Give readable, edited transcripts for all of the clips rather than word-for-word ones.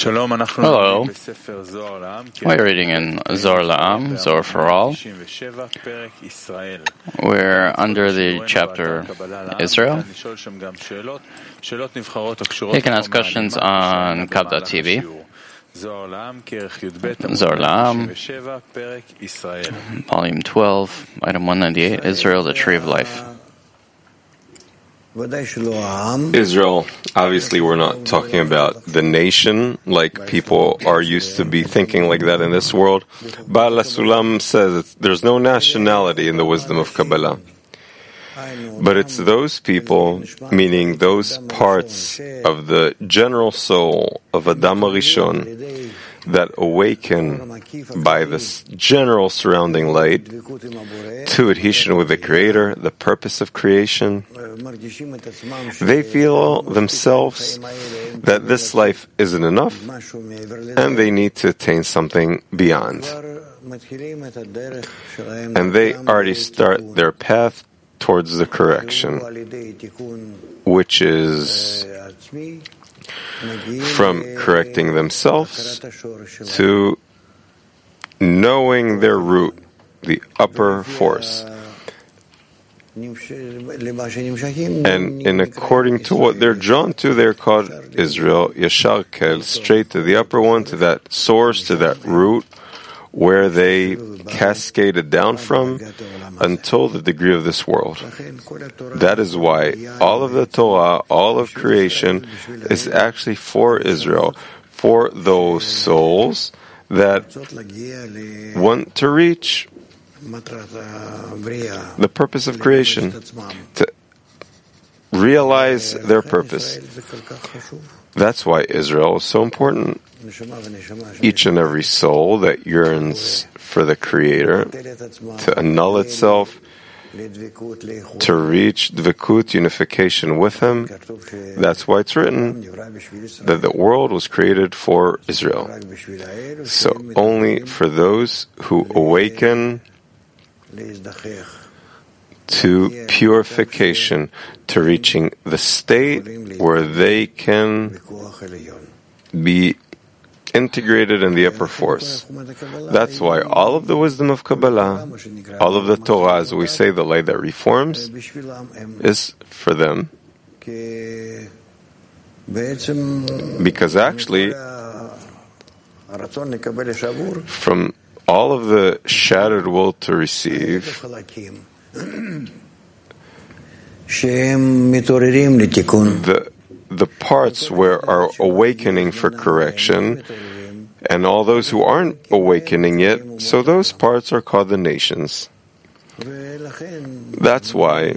Hello. We're reading in Zohar La'am, Zohar for All. We're under the chapter Israel. You can ask questions on Kab.tv. Zohar La'am, Volume 12, Item 198, Israel, the Tree of Life. Israel, obviously we're not talking about the nation like people are used to be thinking like that in this world. Baal HaSulam says there's no nationality in the wisdom of Kabbalah. But it's those people, meaning those parts of the general soul of Adam HaRishon that awaken by this general surrounding light to adhesion with the Creator, the purpose of creation. They feel themselves that this life isn't enough and they need to attain something beyond. And they already start their path towards the correction, which is from correcting themselves to knowing their root, the upper force. And in according to what they're drawn to, they're called Israel, Yashar Kel, straight to the upper one, to that source, to that root, where they cascaded down from until the degree of this world. That is why all of the Torah, all of creation is actually for Israel, for those souls that want to reach the purpose of creation, to realize their purpose. That's why Israel is so important. Each and every soul that yearns for the Creator, to annul itself, to reach dvekut, unification with Him. That's why it's written that the world was created for Israel. So only for those who awaken to purification, to reaching the state where they can be integrated in the upper force. That's why all of the wisdom of Kabbalah, all of the Torah, as we say, the light that reforms, is for them. Because actually, from all of the shattered will to receive, the parts where are awakening for correction, and all those who aren't awakening yet, so those parts are called the nations. That's why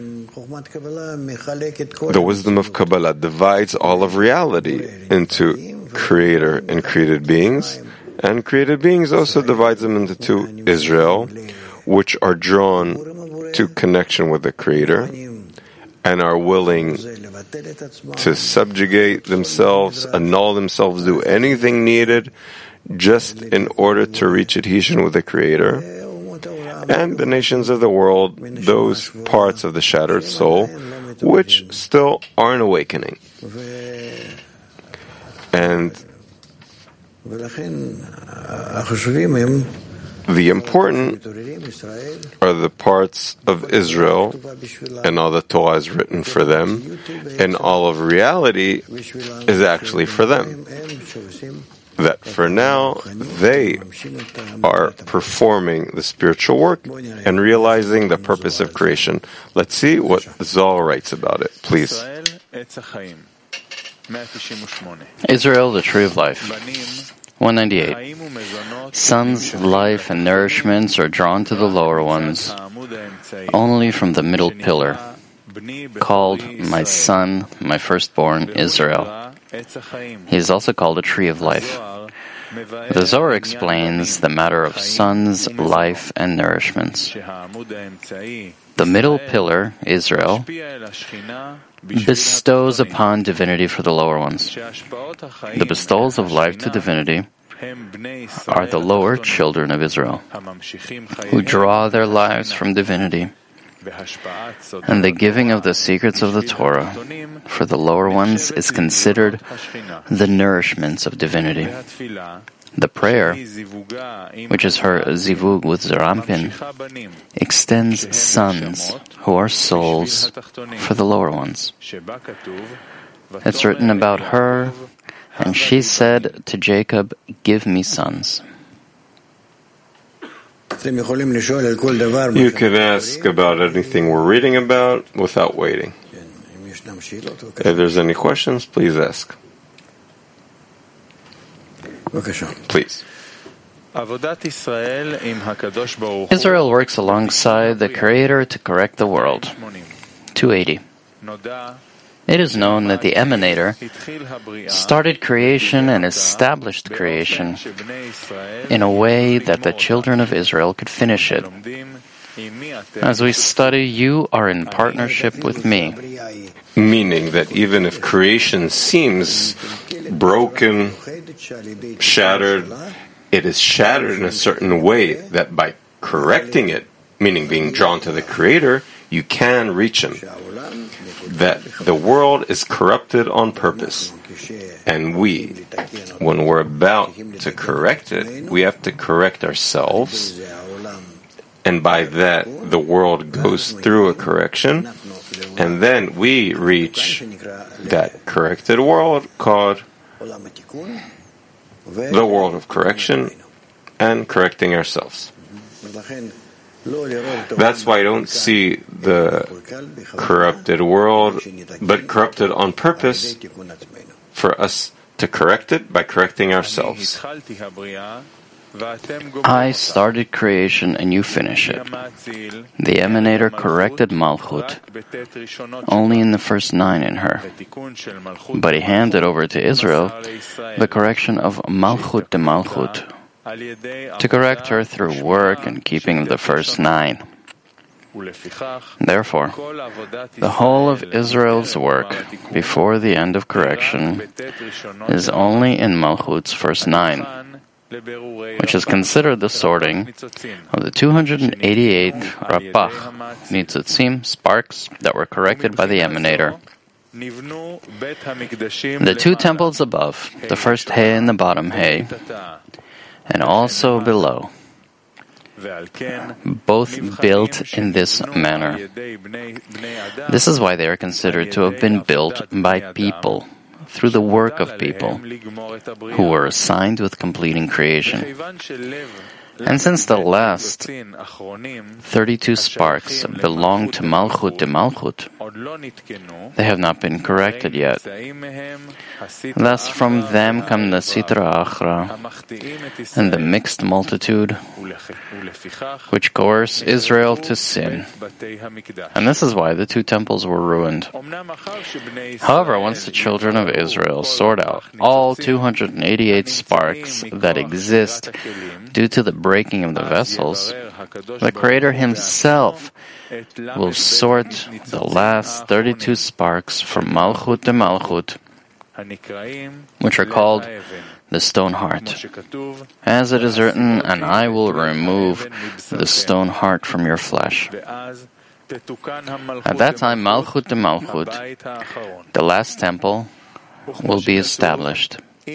the wisdom of Kabbalah divides all of reality into creator and created beings, and created beings also divides them into two: Israel, which are drawn to connection with the Creator and are willing to subjugate themselves, annul themselves, do anything needed just in order to reach adhesion with the Creator. And the nations of the world, those parts of the shattered soul, which still aren't awakening. And the important are the parts of Israel, and all the Torah is written for them, and all of reality is actually for them. That for now, they are performing the spiritual work and realizing the purpose of creation. Let's see what Zohar writes about it, please. Israel, the Tree of Life. 198. Sons, life, and nourishments are drawn to the lower ones, only from the middle pillar, called my son, my firstborn, Israel. He is also called a tree of life. The Zohar explains the matter of sons, life, and nourishments. The middle pillar, Israel, bestows upon divinity for the lower ones. The bestowals of life to divinity are the lower children of Israel, who draw their lives from divinity And the giving of the secrets of the Torah for the lower ones is considered the nourishments of divinity. The prayer, which is her zivug with Zerampin, extends sons who are souls for the lower ones. It's written about her, and she said to Jacob, "Give me sons." You can ask about anything we're reading about without waiting. If there's any questions, please ask. Please. Israel works alongside the Creator to correct the world. 280. It is known that the Emanator started creation and established creation in a way that the children of Israel could finish it. As we study, you are in partnership with me. Meaning that even if creation seems broken, shattered, it is shattered in a certain way that by correcting it, meaning being drawn to the Creator, you can reach Him. That the world is corrupted on purpose. And we, when we're about to correct it, we have to correct ourselves. And by that, the world goes through a correction. And then we reach that corrected world called the world of correction and correcting ourselves. That's why I don't see the corrupted world, but corrupted on purpose for us to correct it by correcting ourselves. I started creation and you finish it. The Emanator corrected Malchut only in the first 9 in her. But he handed over to Israel the correction of Malchut de Malchut, to correct her through work and keeping of the first 9. Therefore, the whole of Israel's work before the end of correction is only in Malchut's first 9, which is considered the sorting of the 288 Rapach, Nitzutzim, sparks that were corrected by the Emanator. The 2 temples above, the first Hay and the bottom Hay, and also below, both built in this manner. This is why they are considered to have been built by people, through the work of people, who were assigned with completing creation. And since the last 32 sparks belong to Malchut de Malchut, they have not been corrected yet. Thus from them come the Sitra Achra and the mixed multitude, which coerce Israel to sin. And this is why the 2 temples were ruined. However, once the children of Israel sort out all 288 sparks that exist due to the breaking of the vessels, the Creator Himself will sort the last 32 sparks from Malchut to Malchut, which are called the stone heart. As it is written, "And I will remove the stone heart from your flesh." At that time, Malchut to Malchut, the last temple, will be established.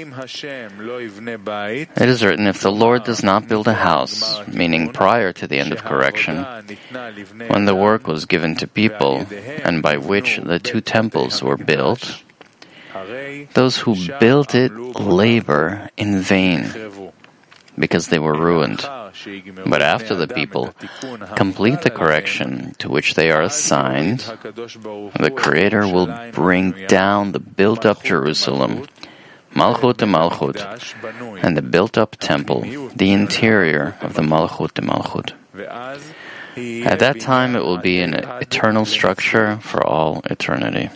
It is written, if the Lord does not build a house, meaning prior to the end of correction, when the work was given to people, and by which the 2 temples were built, those who built it labor in vain, because they were ruined. But after the people complete the correction to which they are assigned, the Creator will bring down the built-up Jerusalem, Malchut to Malchut, and the built-up temple, the interior of the Malchut to Malchut. At that time, it will be an eternal structure for all eternity.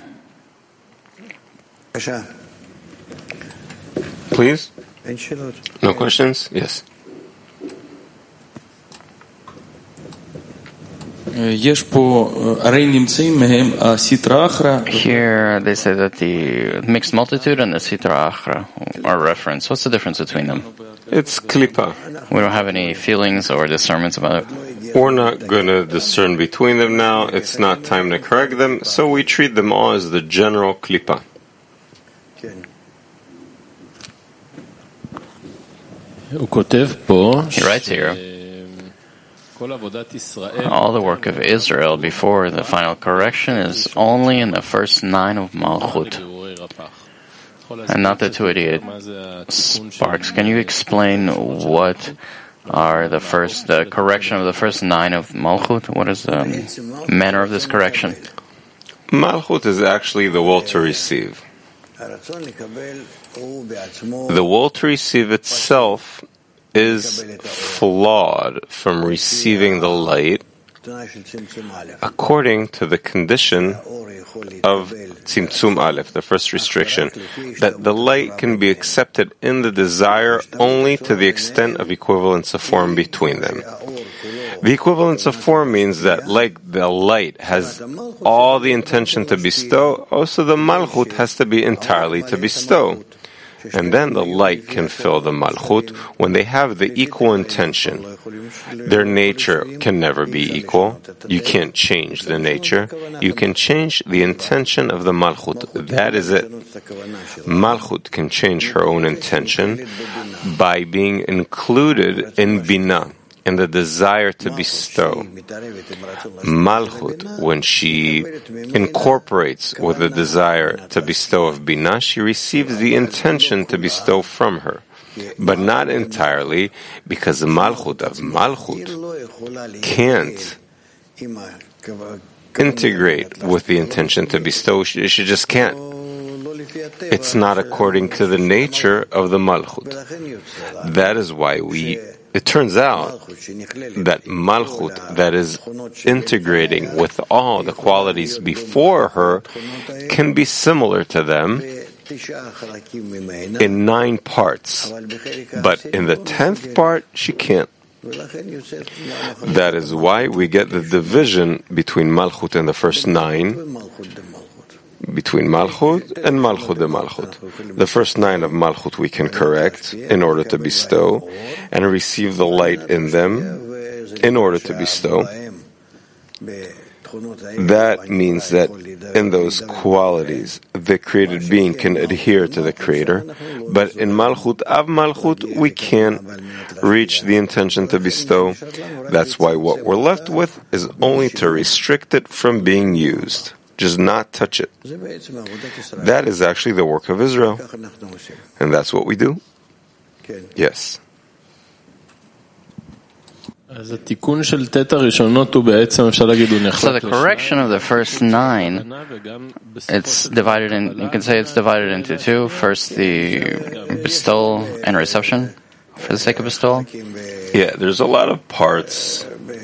Please? No questions? Yes. Here they say that the mixed multitude and the Sitra Achra are referenced. What's the difference between them? It's klipa. We don't have any feelings or discernments about it. We're not going to discern between them now. It's not time to correct them, so we treat them all as the general klipa. He writes here, all the work of Israel before the final correction is only in the first 9 of Malchut, and not the 288 sparks. Can you explain what are the correction of the first 9 of Malchut? What is the manner of this correction? Malchut is actually the will to receive. The will to receive itself is flawed from receiving the light according to the condition of Tzimtzum Aleph, the first restriction, that the light can be accepted in the desire only to the extent of equivalence of form between them. The equivalence of form means that like the light has all the intention to bestow, also the Malchut has to be entirely to bestow. And then the light can fill the Malchut when they have the equal intention. Their nature can never be equal. You can't change the nature. You can change the intention of the Malchut. That is it. Malchut can change her own intention by being included in Binah, in the desire to bestow. Malchut, when she incorporates with the desire to bestow of Binah, she receives the intention to bestow from her, but not entirely, because the Malchut of Malchut can't integrate with the intention to bestow. She just can't. It's not according to the nature of the Malchut. That is why it turns out that Malchut, that is integrating with all the qualities before her, can be similar to them in 9 parts, but in the 10th part, she can't. That is why we get the division between Malchut and the first 9, between Malchut and Malchut de Malchut. The first 9 of Malchut we can correct in order to bestow, and receive the light in them in order to bestow. That means that in those qualities, the created being can adhere to the Creator, but in Malchut Av Malchut, we can't reach the intention to bestow. That's why what we're left with is only to restrict it from being used. Just not touch it. That is actually the work of Israel. And that's what we do? Yes. So the correction of the first 9, it's divided in, you can say it's divided into 2. First, the bestowal and reception, for the sake of bestowal. Yeah, there's a lot of parts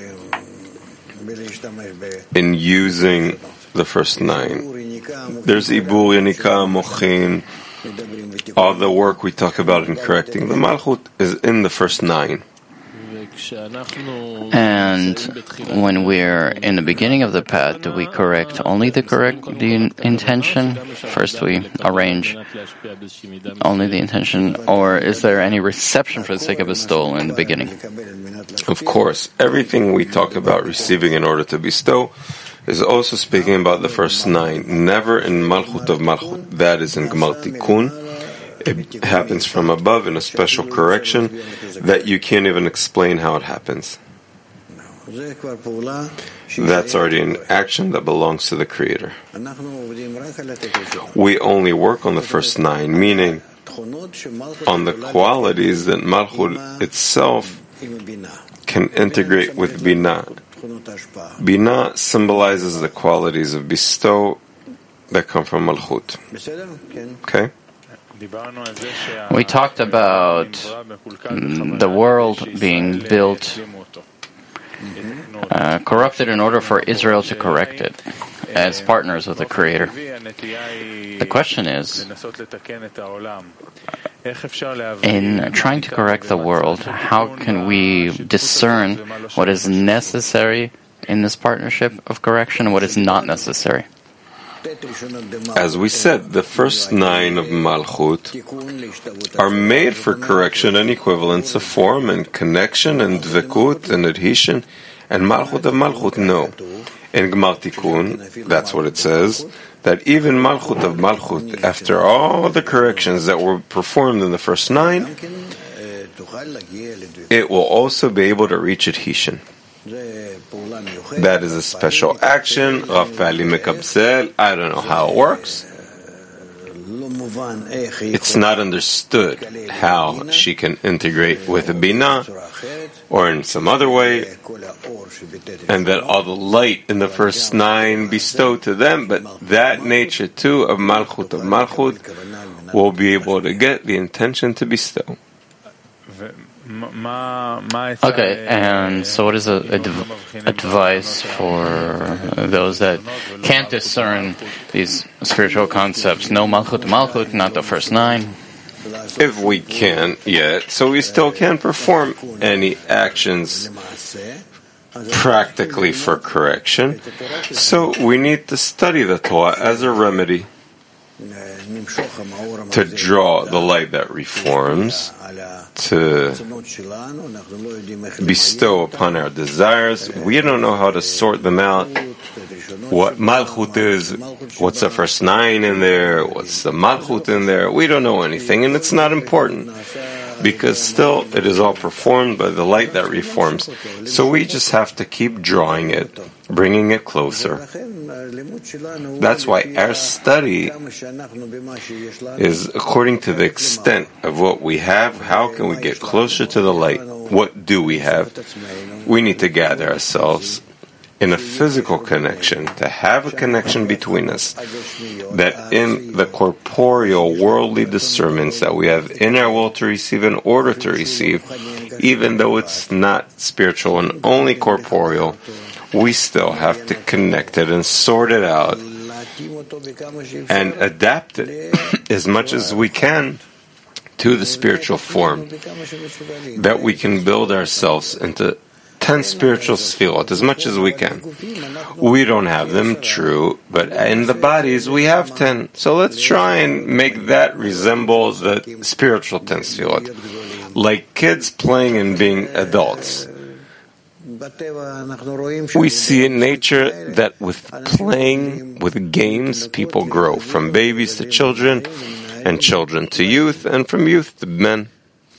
in using the first 9. There's Ibur, Yanika, Mochin. All the work we talk about in correcting the Malchut is in the first 9. And when we're in the beginning of the path, do we correct only the intention? First we arrange only the intention, or is there any reception for the sake of bestowal in the beginning? Of course, everything we talk about receiving in order to bestow is also speaking about the first 9, never in Malchut of Malchut. That is in Gmar Tikkun. It happens from above in a special correction that you can't even explain how it happens. That's already an action that belongs to the Creator. We only work on the first 9, meaning on the qualities that Malchut itself can integrate with Binah. Binah symbolizes the qualities of bestow that come from Malchut. Okay? We talked about the world being built, corrupted in order for Israel to correct it as partners with the Creator. The question is, in trying to correct the world, how can we discern what is necessary in this partnership of correction and what is not necessary? As we said, the first 9 of Malchut are made for correction and equivalence of form and connection and dvekut and adhesion And Malchut of Malchut, no. In Gmar Tikkun, that's what it says, that even Malchut of Malchut, after all the corrections that were performed in the first 9, it will also be able to reach Adhishan. That is a special action. Rav Pali Mekabzel, I don't know how it works. It's not understood how she can integrate with a Binah or in some other way, and that all the light in the first 9 bestowed to them, but that nature too of Malchut will be able to get the intention to bestow. Okay, and so what is advice for those that can't discern these spiritual concepts? No Malchut, not the first 9. If we can't yet, so we still can't perform any actions practically for correction. So we need to study the Torah as a remedy to draw the light that reforms, to bestow upon our desires. We don't know how to sort them out. What Malchut is, what's the first 9 in there, what's the Malchut in there, we don't know anything, and it's not important, because still it is all performed by the light that reforms. So we just have to keep drawing it, bringing it closer. That's why our study is according to the extent of what we have. How can we get closer to the light? What do we have? We need to gather ourselves in a physical connection, to have a connection between us, that in the corporeal, worldly discernments that we have in our will to receive, in order to receive, even though it's not spiritual and only corporeal, we still have to connect it and sort it out and adapt it as much as we can to the spiritual form, that we can build ourselves into 10 spiritual sfirot as much as we can. We don't have them, true, but in the bodies we have 10. So let's try and make that resemble the spiritual 10 sfirot, like kids playing and being adults. We see in nature that with playing, with games, people grow from babies to children, and children to youth, and from youth to men.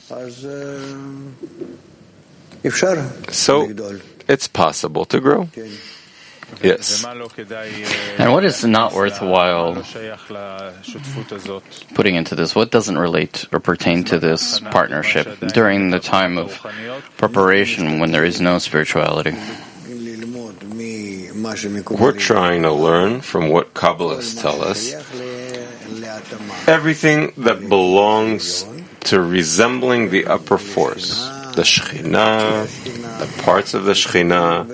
So it's possible to grow. Yes. And what is not worthwhile putting into this? What doesn't relate or pertain to this partnership during the time of preparation when there is no spirituality? We're trying to learn from what Kabbalists tell us. Everything that belongs to resembling the upper force, the Shekhinah, the parts of the Shekhinah,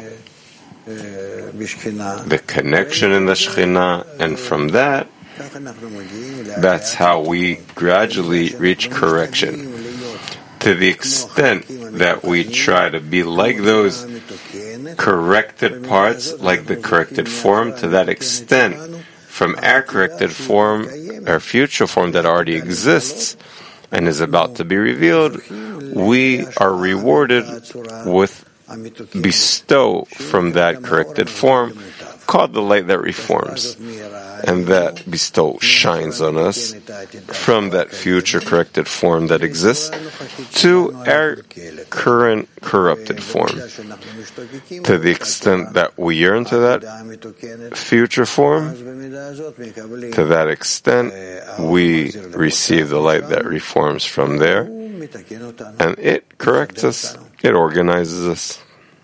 the connection in the Shekhinah, and from that, that's how we gradually reach correction. To the extent that we try to be like those corrected parts, like the corrected form, to that extent, from our corrected form, our future form that already exists and is about to be revealed, we are rewarded with bestow from that corrected form, called the light that reforms. And that bestow shines on us from that future corrected form that exists to our current corrupted form. To the extent that we yearn to that future form, to that extent we receive the light that reforms from there, and it corrects us, it organizes us.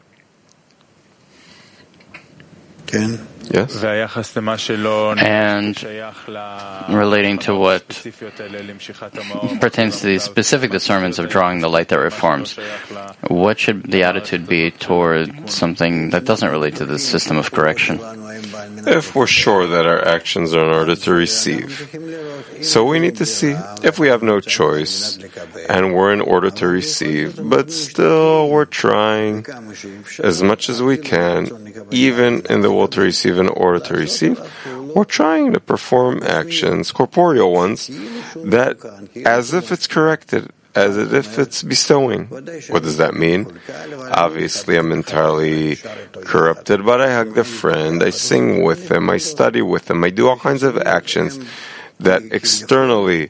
Yes. And relating to what pertains to the specific discernments of drawing the light that reforms, what should the attitude be toward something that doesn't relate to the system of correction? If we're sure that our actions are in order to receive, so we need to see if we have no choice and we're in order to receive, but still we're trying as much as we can, even in the will to receive, in order to receive, We're trying to perform actions, corporeal ones, that as if it's corrected, as if it's bestowing. What does that mean? Obviously, I'm entirely corrupted, but I hug the friend, I sing with him, I study with him, I do all kinds of actions that externally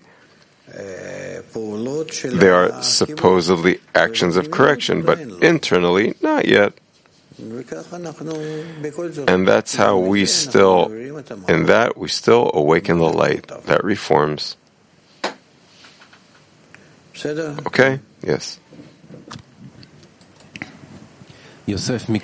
they are supposedly actions of correction, but internally, not yet. And that's how we still awaken the light that reforms. Okay? Yes. Yosef from the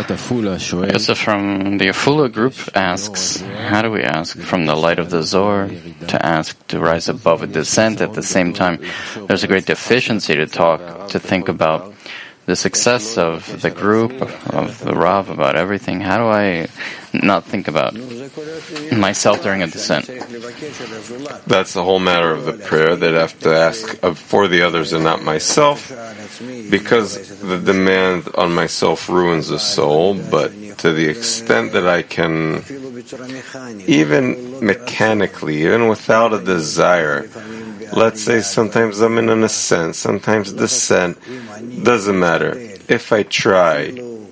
Afula group asks, how do we ask from the light of the Zohar to ask to rise above a descent at the same time? There's a great deficiency to think about the success of the group, of the Rav, about everything. How do I not think about myself during a descent? That's the whole matter of the prayer, that I have to ask for the others and not myself, because the demand on myself ruins the soul, but to the extent that I can, even mechanically, even without a desire, let's say sometimes I'm in an ascent, sometimes descent, doesn't matter. If I try,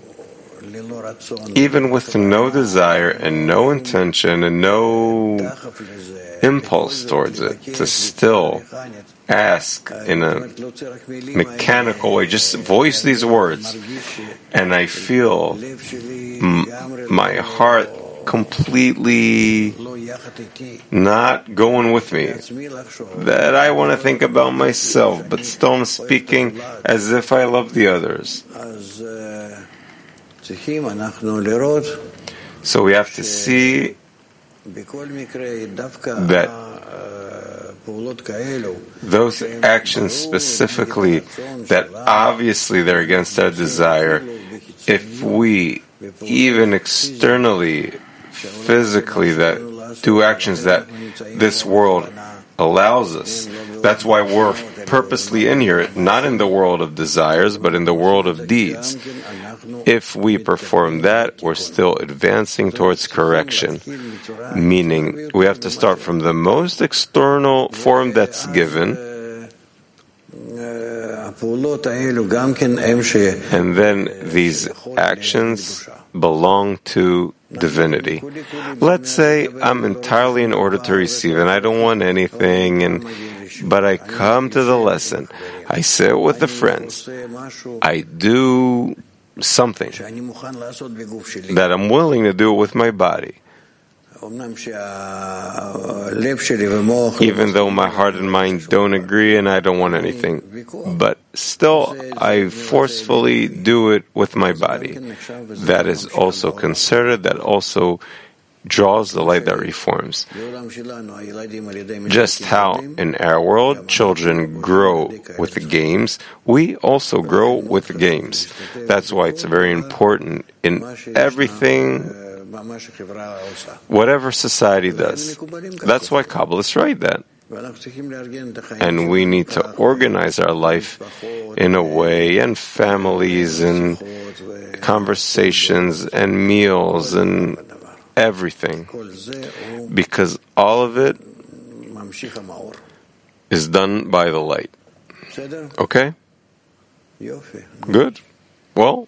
even with no desire and no intention and no impulse towards it, to still ask in a mechanical way, just voice these words, and I feel my heart completely not going with me, that I want to think about myself, but still I'm speaking as if I love the others. So we have to see that those actions specifically, that obviously they're against our desire, if we even externally, physically, that do actions that this world allows us. That's why we're purposely in here, not in the world of desires, but in the world of deeds. If we perform that, we're still advancing towards correction, meaning we have to start from the most external form that's given, and then these actions belong to divinity. Let's say I'm entirely in order to receive and I don't want anything, but I come to the lesson, I sit with the friends, I do something that I'm willing to do with my body, even though my heart and mind don't agree and I don't want anything, but still I forcefully do it with my body. That is also concerted, that also draws the light that reforms. Just how in our world children grow with the games, we also grow with the games. That's why it's very important in everything, whatever society does. That's why Kabbalists write that. And we need to organize our life in a way, and families, and conversations, and meals, and everything. Because all of it is done by the light. Okay? Good. Well,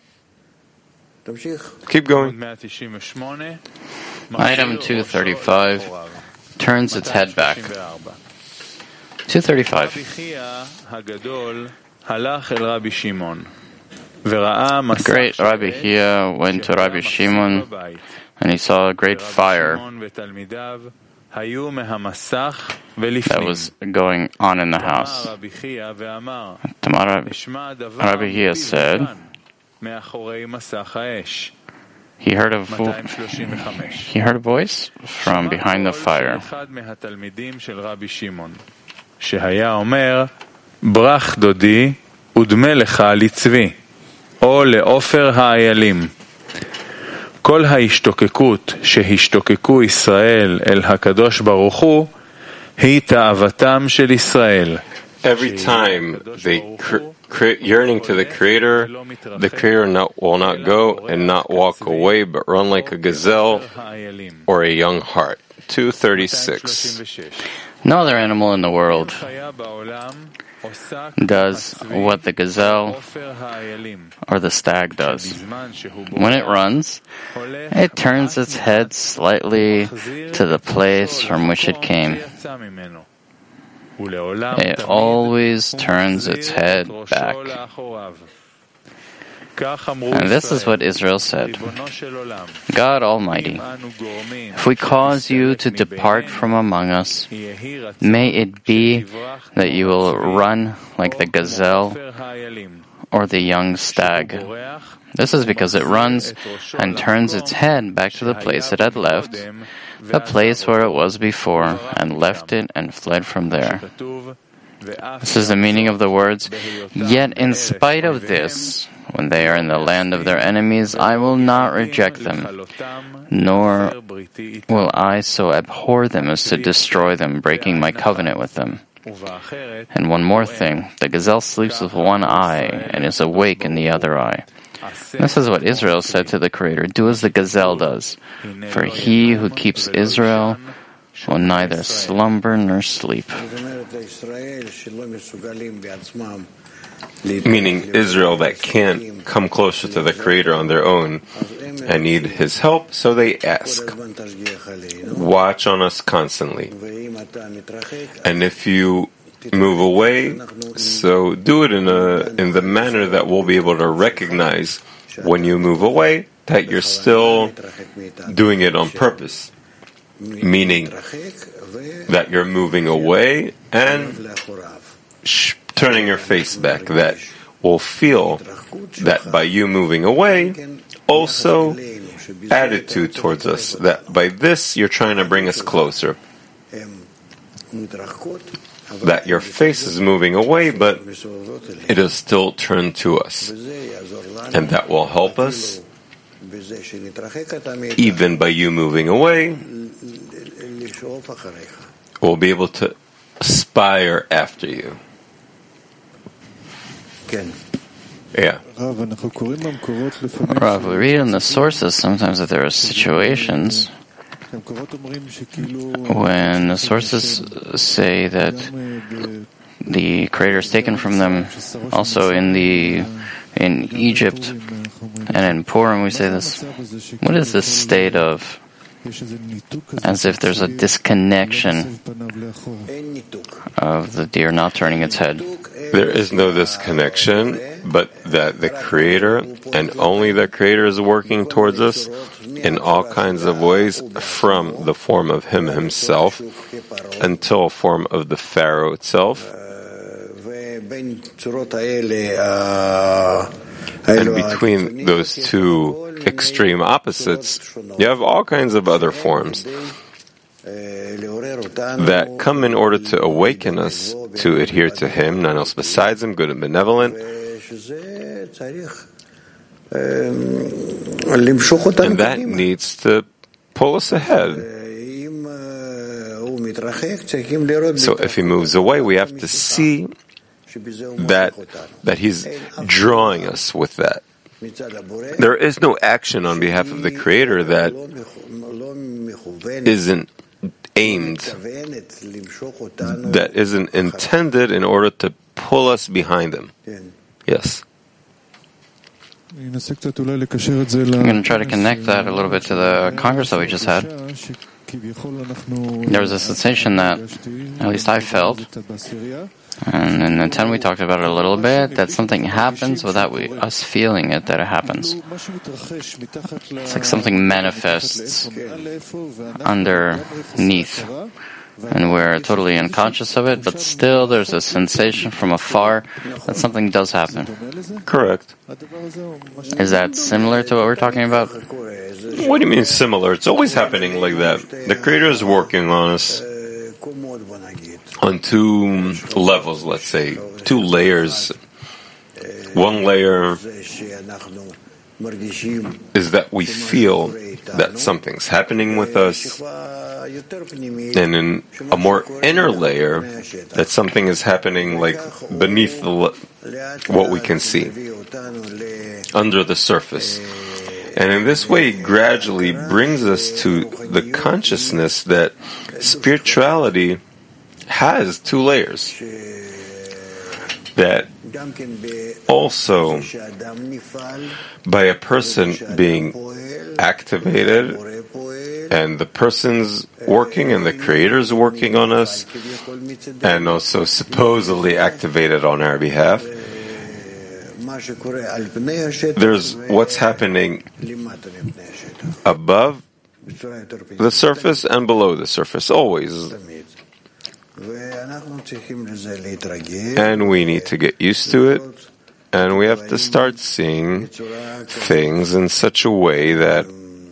keep going. Item 235 turns its head back. 235. The great Rabbi Hia went to Rabbi Shimon, and he saw a great fire that was going on in the house. Rabbi Hia said, he heard a voice from behind the fire. שהיה אומר, ברח דודי ודמה לך לצבי, או לעופר האיילים. כל ההשתוקקות שהשתוקקו ישראל אל הקדוש ברוך הוא, היא תאוותם של ישראל. Every time they yearning to the Creator will not go and not walk away, but run like a gazelle or a young hart. 2:36. No other animal in the world does what the gazelle or the stag does. When it runs, it turns its head slightly to the place from which it came. It always turns its head back. And this is what Israel said. God Almighty, if we cause you to depart from among us, may it be that you will run like the gazelle or the young stag. This is because it runs and turns its head back to the place it had left, the place where it was before, and left it and fled from there. This is the meaning of the words, "Yet in spite of this, when they are in the land of their enemies, I will not reject them, nor will I so abhor them as to destroy them, breaking my covenant with them." And one more thing, the gazelle sleeps with one eye and is awake in the other eye. This is what Israel said to the Creator, "Do as the gazelle does, for he who keeps Israel will neither slumber nor sleep." Meaning Israel that can't come closer to the Creator on their own and need His help, so they ask, "Watch on us constantly. And if you move away, so do it in the manner that we'll be able to recognize when you move away that you're still doing it on purpose." Meaning that you're moving away and turning your face back, that will feel that by you moving away, also attitude towards us, that by this you're trying to bring us closer. That your face is moving away, but it is still turned to us. And that will help us, even by you moving away, we'll be able to aspire after you. Yeah. Rav, we read in the sources sometimes that there are situations when the sources say that the Creator is taken from them. Also in Egypt and in Purim we say this. What is this state of, as if there's a disconnection of the deer not turning its head? There is no disconnection, but that the Creator, and only the Creator, is working towards us in all kinds of ways, from the form of Him Himself until a form of the Pharaoh itself. And between those two extreme opposites, you have all kinds of other forms that come in order to awaken us to adhere to Him, none else besides Him, good and benevolent. And that needs to pull us ahead. So if He moves away, we have to see that He's drawing us with that. There is no action on behalf of the Creator that isn't aimed, that isn't intended in order to pull us behind Him. Yes. I'm going to try to connect that a little bit to the Congress that we just had. There was a sensation that, at least I felt, and in the 10 we talked about it a little bit, that something happens without us feeling it, that it happens. It's like something manifests underneath, and we're totally unconscious of it, but still there's a sensation from afar that something does happen. Correct. Is that similar to what we're talking about? What do you mean similar? It's always happening like that. The Creator is working on us on two levels, let's say, two layers. One layer is that we feel that something's happening with us, and in a more inner layer, that something is happening like beneath what we can see, under the surface. And in this way, it gradually brings us to the consciousness that spirituality has two layers. That also, by a person being activated, and the person's working and the Creator's working on us, and also supposedly activated on our behalf, there's what's happening above the surface and below the surface, always. And we need to get used to it, and we have to start seeing things in such a way that,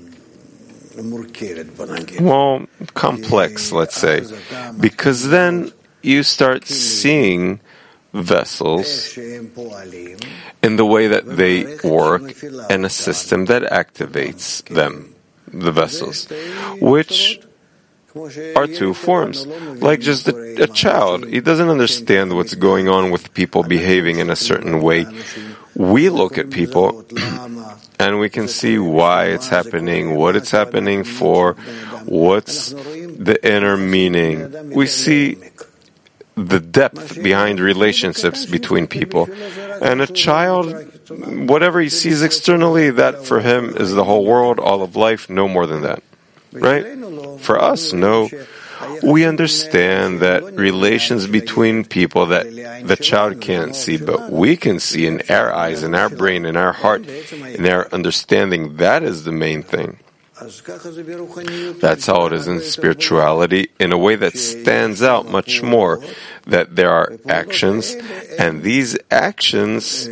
well, complex, let's say, because then you start seeing vessels in the way that they work in a system that activates them, the vessels, which are two forms. Like just a child, he doesn't understand what's going on with people behaving in a certain way. We look at people and we can see why it's happening, what it's happening for, what's the inner meaning. We see the depth behind relationships between people. And a child, whatever he sees externally, that for him is the whole world, all of life, no more than that. Right? For us, no. We understand that relations between people that the child can't see, but we can see in our eyes, in our brain, in our heart, in our understanding. That is the main thing. That's how it is in spirituality, in a way that stands out much more, that there are actions, and these actions,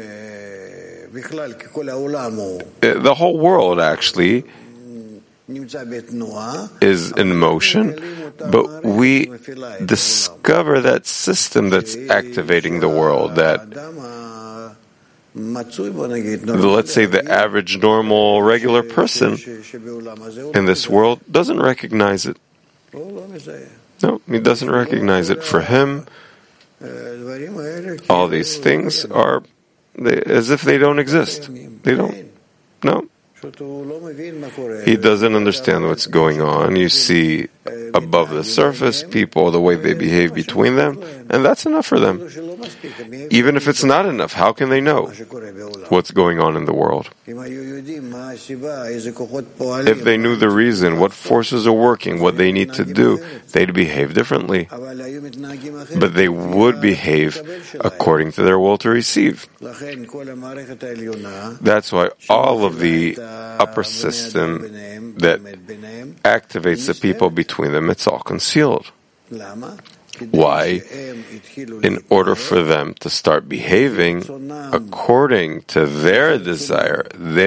the whole world actually is in motion, but we discover that system that's activating the world, that, let's say, the average, normal, regular person in this world doesn't recognize it. No, he doesn't recognize it. For him, all these things are as if they don't exist. They don't. No. He doesn't understand what's going on. You see above the surface people, the way they behave between them, and that's enough for them. Even if it's not enough, how can they know what's going on in the world? If they knew the reason, what forces are working, what they need to do, they'd behave differently. But they would behave according to their will to receive. That's why all of the upper system that activates the people between them, it's all concealed. Why? In order for them to start behaving according to their desire,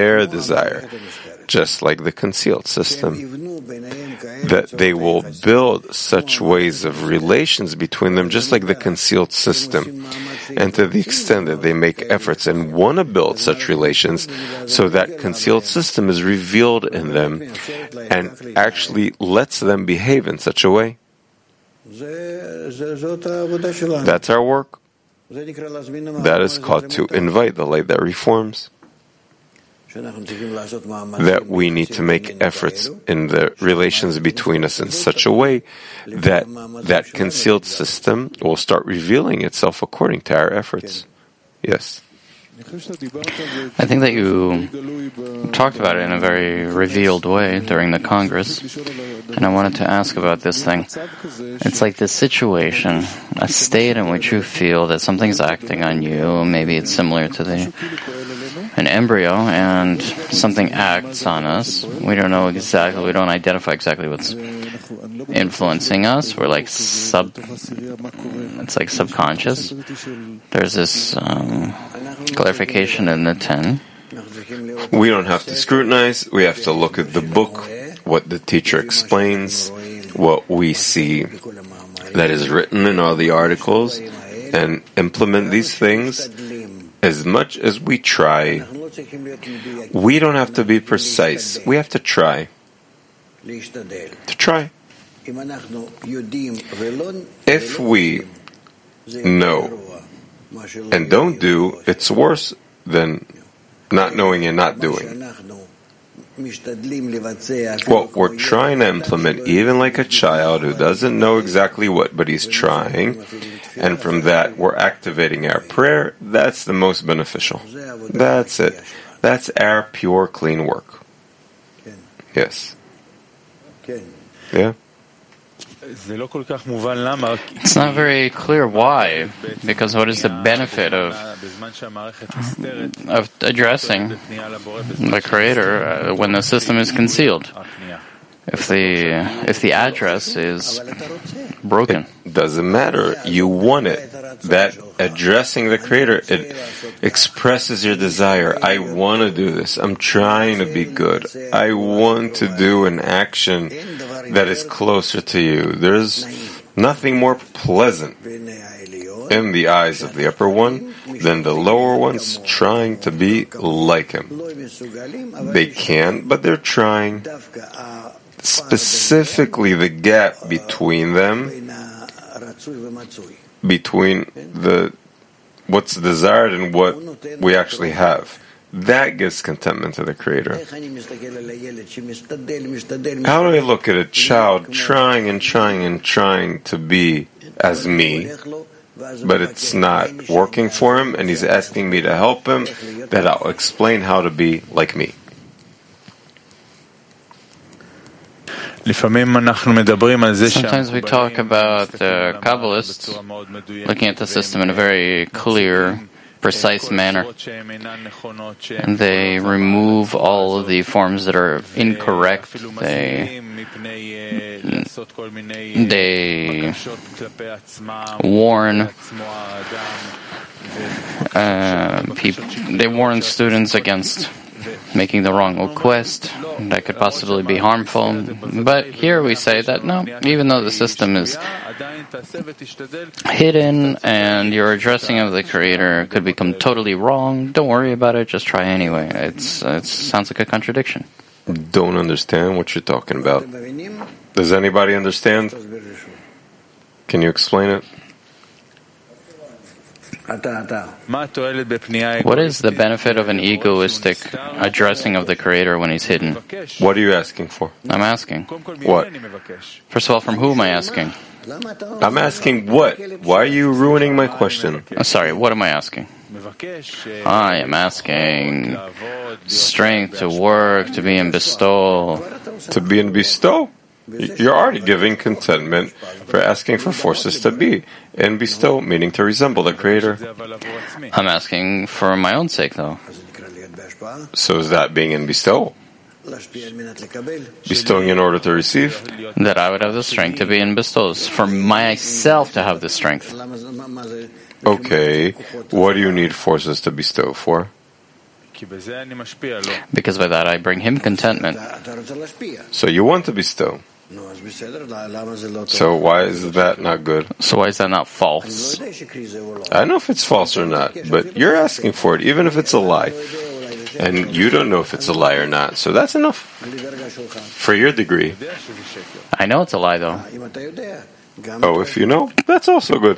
just like the concealed system, that they will build such ways of relations between them, just like the concealed system. And to the extent that they make efforts and want to build such relations, so that concealed system is revealed in them and actually lets them behave in such a way. That's our work. That is called to invite the light that reforms. That we need to make efforts in the relations between us in such a way that that concealed system will start revealing itself according to our efforts. Yes. I think that you talked about it in a very revealed way during the Congress, and I wanted to ask about this thing. It's like this situation, a state in which you feel that something's acting on you, maybe it's similar to an embryo, and something acts on us. We don't know exactly, we don't identify exactly what's influencing us. We're like it's like subconscious. There's this clarification in the 10. We don't have to scrutinize. We have to look at the book, what the teacher explains, what we see that is written in all the articles, and implement these things as much as we try. We don't have to be precise. We have to try. To try. If we know and don't do, it's worse than not knowing and not doing. What we're trying to implement, even like a child who doesn't know exactly what, but he's trying, and from that we're activating our prayer, that's the most beneficial. That's it. That's our pure, clean work. Yes. Yeah? It's not very clear why, because what is the benefit of addressing the Creator when the system is concealed? If the address is broken, it doesn't matter. You want it. That addressing the Creator, it expresses your desire. I want to do this. I'm trying to be good. I want to do an action that is closer to you. There's nothing more pleasant in the eyes of the upper one than the lower ones trying to be like him. They can't, but they're trying. Specifically, the gap between them, between what's desired and what we actually have, that gives contentment to the Creator. How do I look at a child trying and trying and trying to be as me, but it's not working for him, and he's asking me to help him, that I'll explain how to be like me? Sometimes we talk about Kabbalists looking at the system in a very clear, precise manner, and they remove all of the forms that are incorrect. They warn people. They warn students against making the wrong request that could possibly be harmful. But here we say that no, even though the system is hidden and your addressing of the Creator could become totally wrong, don't worry about it, just try anyway. It sounds like a contradiction. Don't understand what you're talking about. Does anybody understand? Can you explain it? What is the benefit of an egoistic addressing of the Creator when he's hidden? What are you asking for? I'm asking. What? First of all, from who am I asking? I'm asking what? Why are you ruining my question? Sorry, what am I asking? I am asking strength to work, to be in bestow. To be in bestow? You're already giving contentment for asking for forces to be. And bestow, meaning to resemble the Creator. I'm asking for my own sake, though. So is that being in bestow? Bestowing in order to receive? That I would have the strength to be in bestows. For myself to have the strength. Okay, what do you need forces to bestow for? Because by that I bring him contentment. So you want to bestow. So why is that not good? So why is that not false? I don't know if it's false or not, but you're asking for it, even if it's a lie. And you don't know if it's a lie or not, so that's enough. For your degree. I know it's a lie, though. Oh, if you know, that's also good.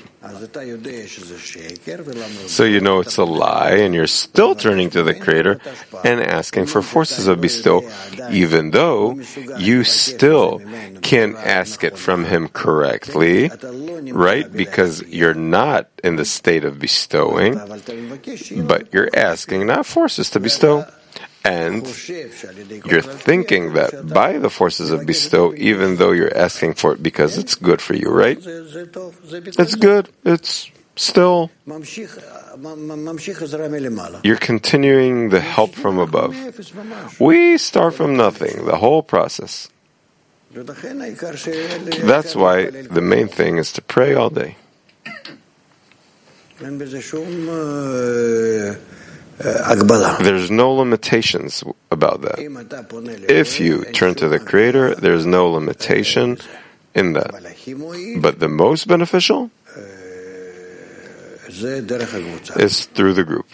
So you know it's a lie, and you're still turning to the Creator and asking for forces of bestow, even though you still can't ask it from Him correctly, right? Because you're not in the state of bestowing, but you're asking not forces to bestow. And you're thinking that by the forces of bestow, even though you're asking for it because it's good for you, right? It's good. It's still... You're continuing the help from above. We start from nothing, the whole process. That's why the main thing is to pray all day. There's no limitations about that. If you turn to the Creator, there's no limitation in that. But the most beneficial is through the group.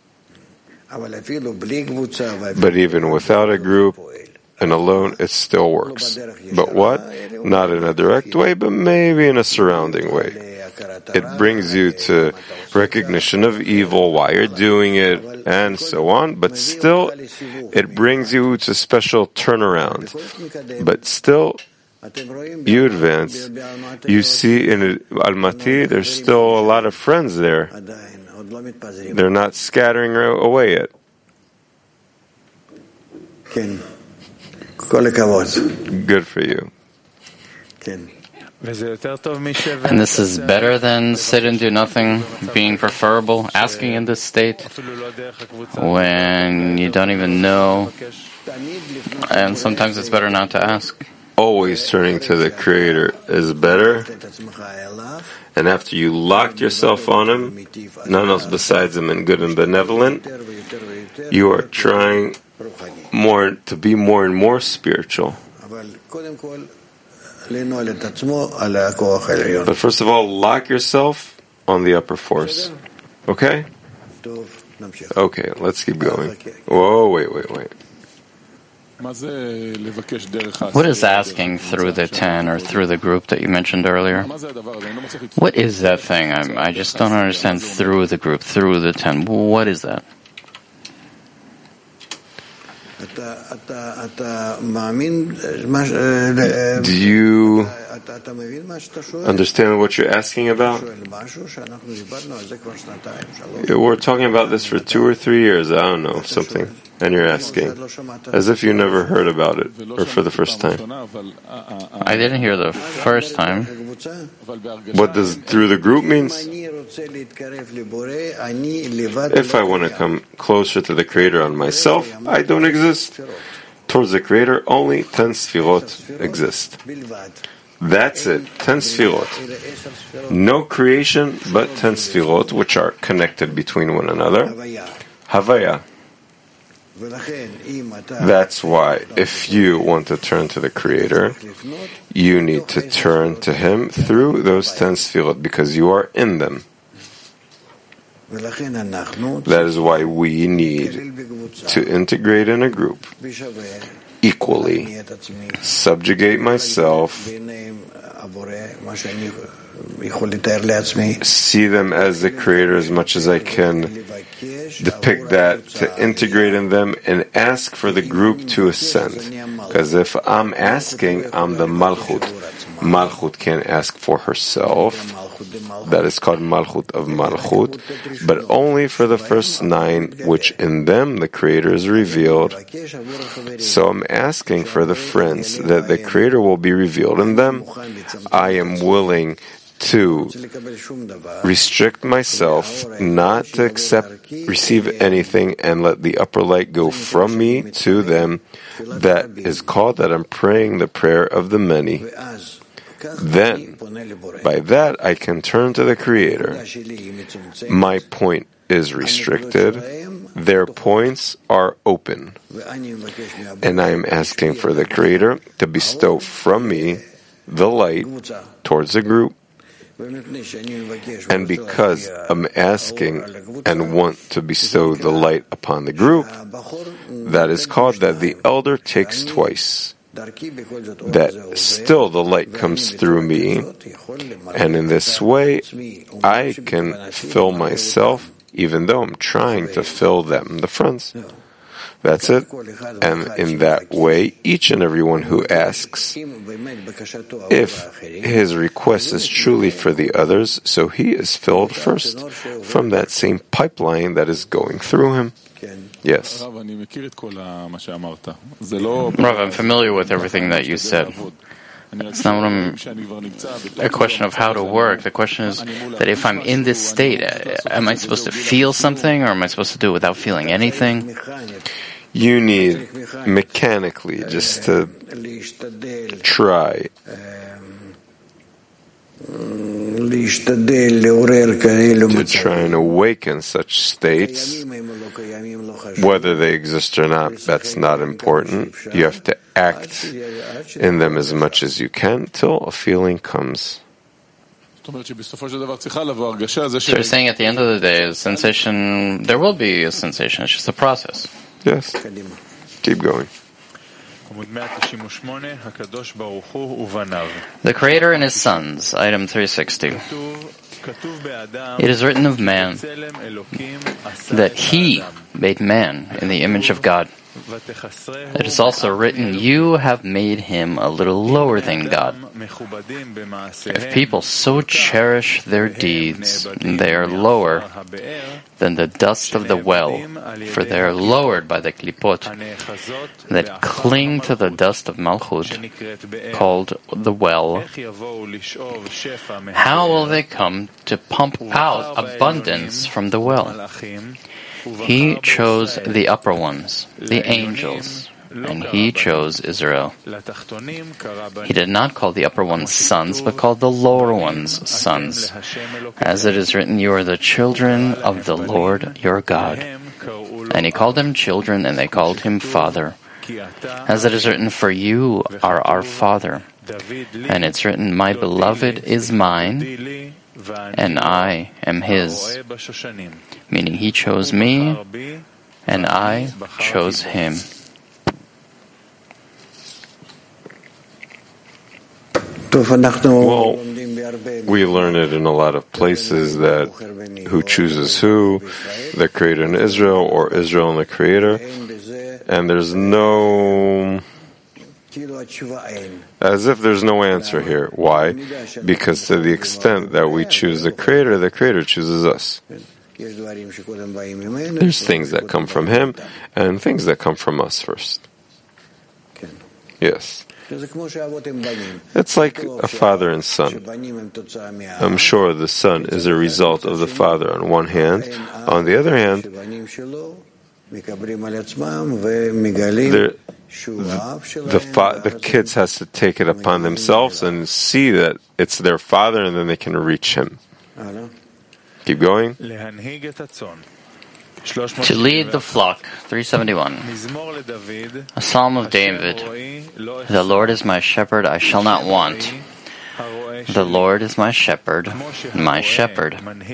But even without a group and alone, it still works. But what? Not in a direct way, but maybe in a surrounding way. it brings you to recognition of evil, why you're doing it, and so on, but still it brings you to special turnaround. But still, you advance. You see in Almaty, there's still a lot of friends there. They're not scattering away yet. Good for you. And this is better than sit and do nothing, being preferable, asking in this state when you don't even know, and sometimes it's better not to ask. Always turning to the Creator is better, and after you locked yourself on Him, none else besides Him and good and benevolent, you are trying more to be more and more spiritual. But first of all, lock yourself on the upper force. Okay? Okay, let's keep going. Whoa, wait. What is asking through the 10 or through the group that you mentioned earlier? What is that thing? I just don't understand through the group, through the 10. What is that? Do you understand what you're asking about? We're talking about this for 2 or 3 years, I don't know, something. And you're asking, as if you never heard about it, or for the first time. I didn't hear the first time. What does through the group means? If I want to come closer to the Creator on myself, I don't exist. Towards the Creator, only 10 sfirot exist. That's it, 10 sfirot. No creation, but 10 sfirot, which are connected between one another. Havaya. That's why, if you want to turn to the Creator, you need to turn to Him through those 10 sfirot, because you are in them. That is why we need to integrate in a group equally, subjugate myself, see them as the Creator as much as I can, depict that, to integrate in them, and ask for the group to ascend. Because if I'm asking, I'm the Malchut. Malchut can't ask for herself. That is called Malchut of Malchut, but only for the first 9, which in them the Creator is revealed. So I'm asking for the friends that the Creator will be revealed in them. I am willing to restrict myself, not to receive anything, and let the upper light go from me to them. That is called that I'm praying the prayer of the many. Then, by that, I can turn to the Creator. My point is restricted. Their points are open. And I am asking for the Creator to bestow from me the light towards the group. And because I'm asking and want to bestow the light upon the group, that is called that the elder takes twice. That still the light comes through me, and in this way I can fill myself, even though I'm trying to fill them, the friends. That's it. And in that way, each and everyone who asks, if his request is truly for the others, so he is filled first from that same pipeline that is going through him. Yes. Rav, I'm familiar with everything that you said. It's not a question of how to work. The question is that if I'm in this state, am I supposed to feel something, or am I supposed to do it without feeling anything? You need mechanically just to try to try and awaken such states. Whether they exist or not, that's not important. You have to act in them as much as you can till a feeling comes. So you're saying at the end of the day, a sensation, there will be a sensation, it's just a process. Yes. Keep going. The Creator and His sons, item 360. It is written of man that he made man in the image of God. It is also written, you have made him a little lower than God. If people so cherish their deeds, they are lower than the dust of the well, for they are lowered by the klipot that cling to the dust of Malchut, called the well. How will they come to pump out abundance from the well? He chose the upper ones, the angels, and he chose Israel. He did not call the upper ones sons, but called the lower ones sons. As it is written, you are the children of the Lord your God. And he called them children, and they called him father. As it is written, for you are our father. And it's written, my beloved is mine, and I am his. Meaning he chose me, and I chose him. Well, we learn it in a lot of places that who chooses who, the Creator and Israel, or Israel and the Creator, and there's no... as if there's no answer here. Why? Because to the extent that we choose the Creator chooses us. There's things that come from Him and things that come from us first. Yes. It's like a father and son. I'm sure the son is a result of the father on one hand. On the other hand, the kids has to take it upon themselves and see that it's their father, and then they can reach him. Keep going. To lead the flock, 371. A psalm of David. The Lord is my shepherd, I shall not want. The Lord is my shepherd, my shepherd.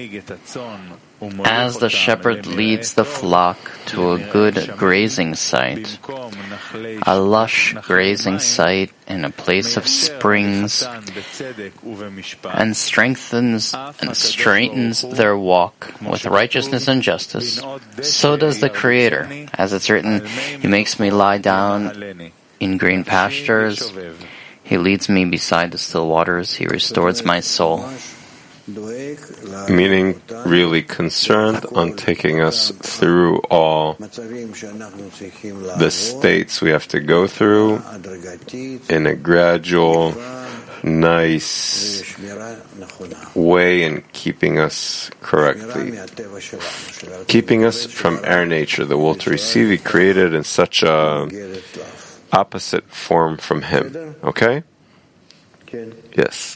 As the shepherd leads the flock to a good grazing site, a lush grazing site in a place of springs, and strengthens and straightens their walk with righteousness and justice, so does the Creator. As it's written, He makes me lie down in green pastures. He leads me beside the still waters. He restores my soul. Meaning really concerned on taking us through all the states we have to go through in a gradual, nice way, and keeping us correctly. Keeping us from our nature, the will to receive, He created in such a opposite form from Him. Okay? Yes.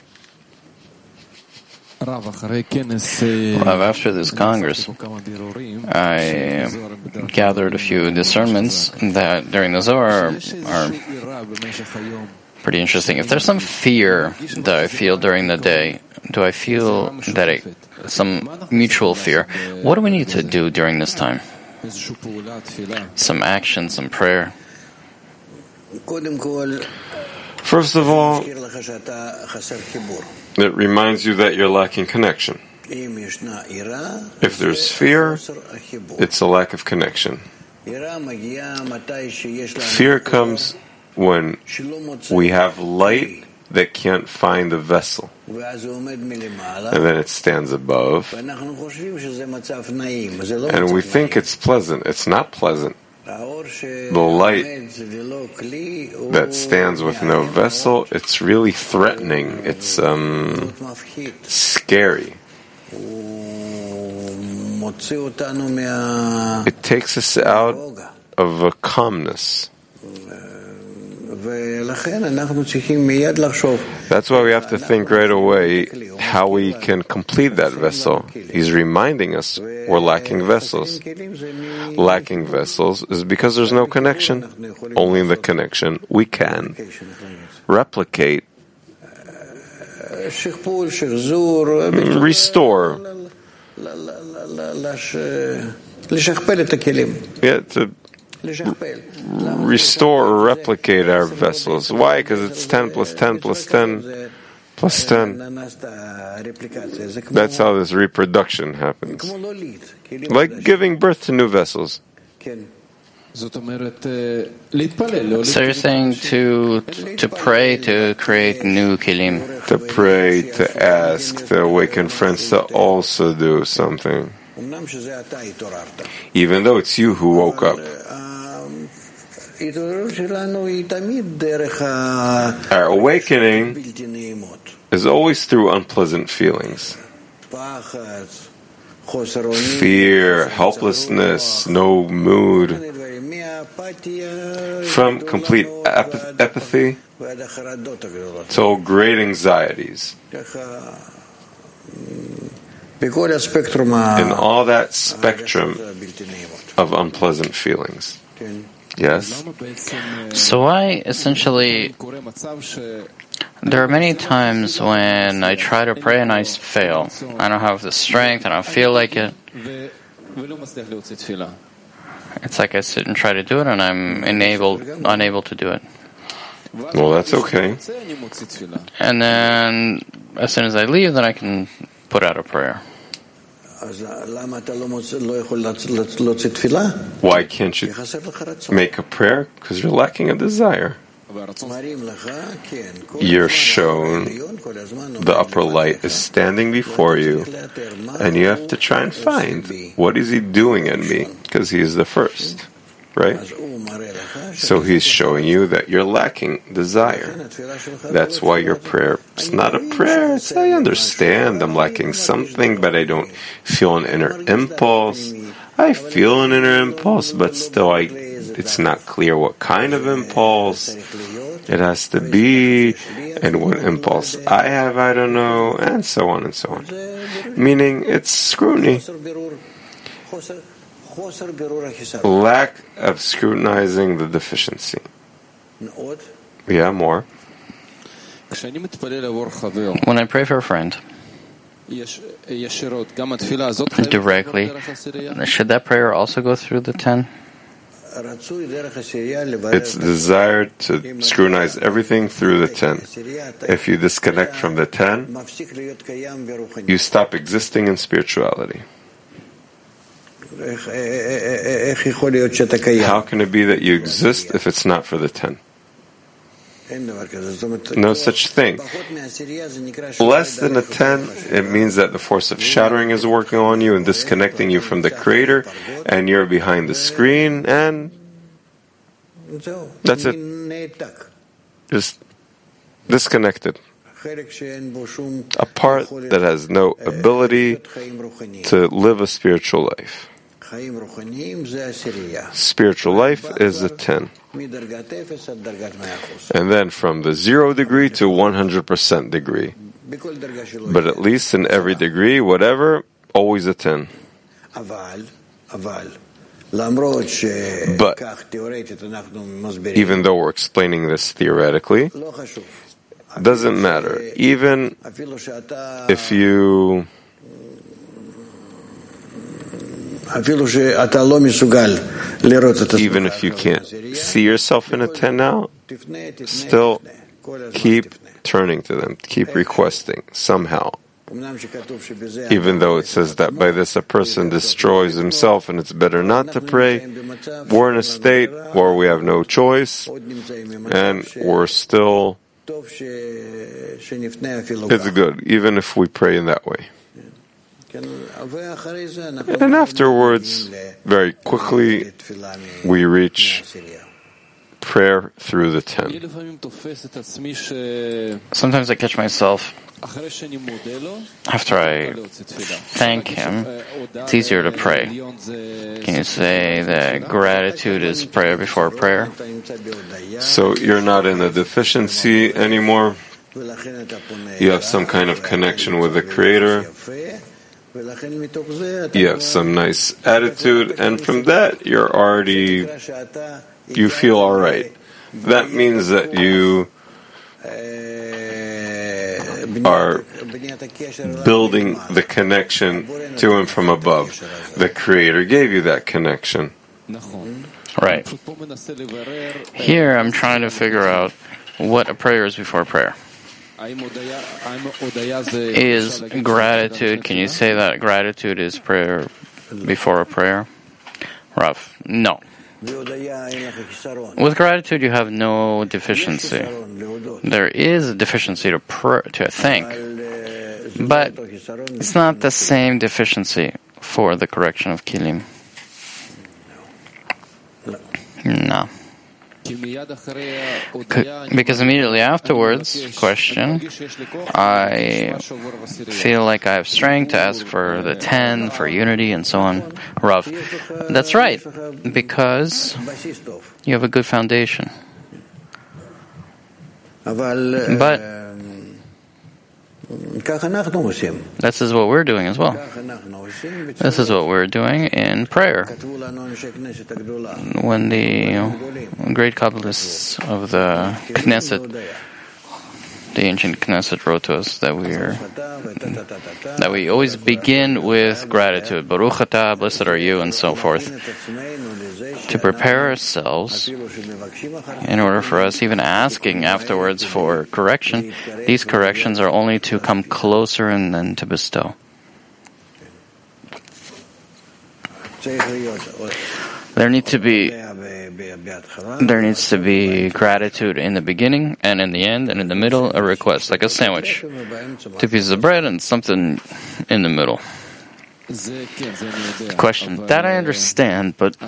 Rav, after this Congress, I gathered a few discernments that during the Zohar are pretty interesting. If there's some fear that I feel during the day, do I feel that some mutual fear? What do we need to do during this time? Some action, some prayer. First of all, it reminds you that you're lacking connection. If there's fear, it's a lack of connection. Fear comes when we have light that can't find the vessel, and then it stands above, and we think it's pleasant. It's not pleasant. The light that stands with no vessel, it's really threatening. It's scary. It takes us out of a calmness. That's why we have to think right away how we can complete that vessel. He's reminding us we're lacking vessels. Lacking vessels is because there's no connection. Only in the connection we can replicate, restore, to restore or replicate our vessels. Why? Because it's 10 plus 10 plus 10. plus 10. That's how this reproduction happens. Like giving birth to new vessels. So you're saying to pray to create new kilim. To pray, to ask, to awaken friends to also do something. Even though it's you who woke up. Our awakening is always through unpleasant feelings. Fear, helplessness, no mood, from complete apathy to great anxieties. In all that spectrum of unpleasant feelings. Yes? So why, essentially, there are many times when I try to pray and I fail. I don't have the strength, I don't feel like it. It's like I sit and try to do it and I'm unable to do it. Well, that's okay. And then, as soon as I leave, then I can put out a prayer. Why can't you make a prayer? Because you're lacking a desire. You're shown the upper light is standing before you, and you have to try and find what is he doing in me, because he is the first, right? So he's showing you that you're lacking desire. That's why your prayer is not a prayer. It's, I understand I'm lacking something, but I don't feel an inner impulse. I feel an inner impulse, but still it's not clear what kind of impulse it has to be, and what impulse I have, I don't know, and so on and so on. Meaning, it's scrutiny. Lack of scrutinizing the deficiency. Yeah, more. When I pray for a friend, directly, should that prayer also go through the 10? It's desired to scrutinize everything through the 10. If you disconnect from the 10, you stop existing in spirituality. How can it be that you exist if it's not for the 10? No such thing. Less than a 10, it means that the force of shattering is working on you and disconnecting you from the Creator, and you're behind the screen, and that's it. Just disconnected. A part that has no ability to live a spiritual life. Spiritual life is a 10. And then from the 0 degree to 100% degree. But at least in every degree, whatever, always a 10. But even though we're explaining this theoretically, doesn't matter. Even if you can't see yourself in a 10 now, still keep turning to them, keep requesting somehow. Even though it says that by this a person destroys himself and it's better not to pray, we're in a state where we have no choice and we're still, it's good, even if we pray in that way. And afterwards, very quickly, we reach prayer through the 10. Sometimes I catch myself, after I thank him, it's easier to pray. Can you say that gratitude is prayer before prayer? So you're not in a deficiency anymore. You have some kind of connection with the Creator. You have some nice attitude, and from that you feel all right. That means that you are building the connection to Him from above. The Creator gave you that connection. Right. Here I'm trying to figure out what a prayer is before prayer. Is gratitude, can you say that gratitude is prayer before a prayer? Rav, no. With gratitude, you have no deficiency. There is a deficiency to thank, but it's not the same deficiency for the correction of kilim. No. Because immediately afterwards, question, I feel like I have strength to ask for the 10, for unity, and so on. Rav, that's right, because you have a good foundation. But this is what we're doing as well. This is what we're doing in prayer. When the great Kabbalists of the Knesset, the ancient Knesset, wrote to us that we always begin with gratitude. Baruch atah, blessed are you, and so forth. To prepare ourselves in order for us, even asking afterwards for correction, these corrections are only to come closer and then to bestow. There needs to be gratitude in the beginning and in the end and in the middle, a request, like a sandwich. 2 pieces of bread and something in the middle. Question. That I understand, but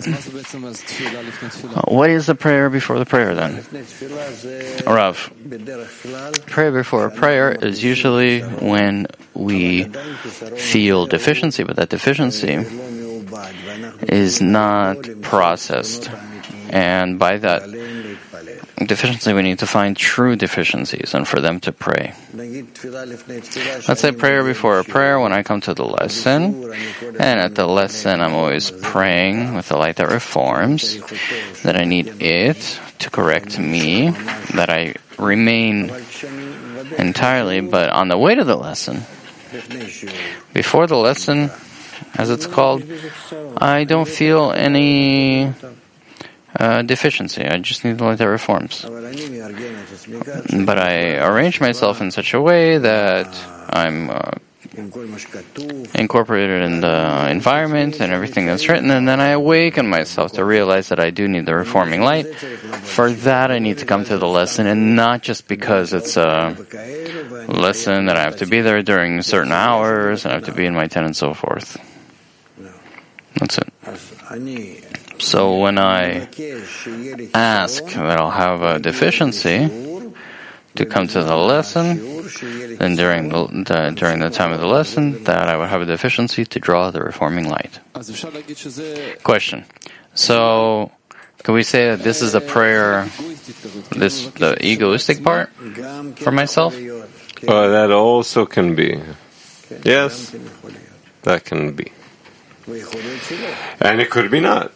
what is the prayer before the prayer then? Rav, prayer before a prayer is usually when we feel deficiency, but that deficiency is not processed. And by that deficiency, we need to find true deficiencies and for them to pray. Let's say prayer before a prayer when I come to the lesson. And at the lesson, I'm always praying with the light that reforms, that I need it to correct me, that I remain entirely. But on the way to the lesson, before the lesson, as it's called, I don't feel any deficiency. I just need the light that reforms. But I arrange myself in such a way that I'm incorporated in the environment and everything that's written, and then I awaken myself to realize that I do need the reforming light. For that, I need to come to the lesson, and not just because it's a lesson that I have to be there during certain hours, and I have to be in my tent and so forth. That's it. So when I ask that I'll have a deficiency to come to the lesson, then during the time of the lesson, that I would have a deficiency to draw the reforming light. Question. So, can we say that this is a prayer, the egoistic part for myself? That also can be. Yes, that can be. And it could be not.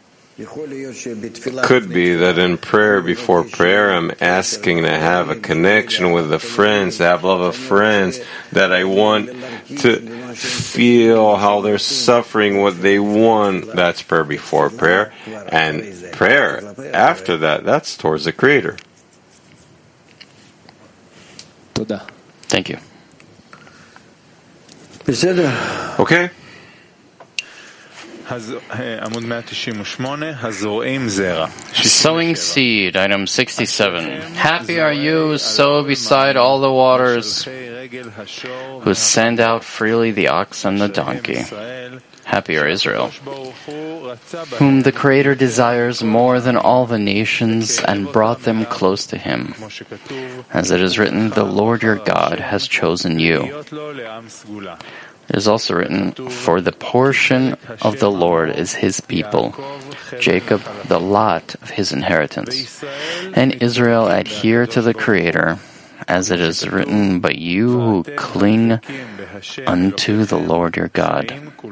Could be that in prayer before prayer I'm asking to have a connection with the friends, to have love of friends, that I want to feel how they're suffering, what they want. That's prayer before prayer. And prayer after that, that's towards the Creator. Thank you. Okay? Sowing seed, item 67. Happy are you, sow beside all the waters, who send out freely the ox and the donkey. Happy are Israel, whom the Creator desires more than all the nations and brought them close to Him. As it is written, the Lord your God has chosen you. It is also written, for the portion of the Lord is His people, Jacob the lot of His inheritance. And Israel adhere to the Creator, as it is written, but you who cling unto the Lord your God.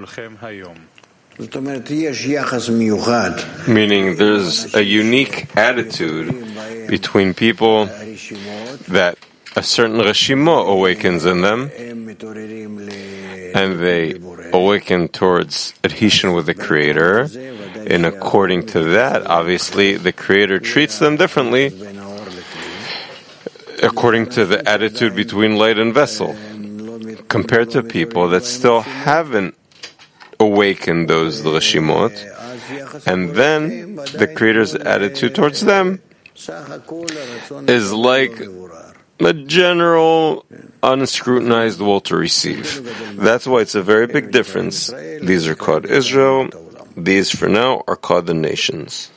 Meaning there's a unique attitude between people that a certain Reshima awakens in them, and they awaken towards adhesion with the Creator. And according to that, obviously, the Creator treats them differently according to the attitude between light and vessel, compared to people that still haven't awakened those Reshimot, and then the Creator's attitude towards them is like a general unscrutinized will to receive. That's why it's a very big difference. These are called Israel. These, for now, are called the nations.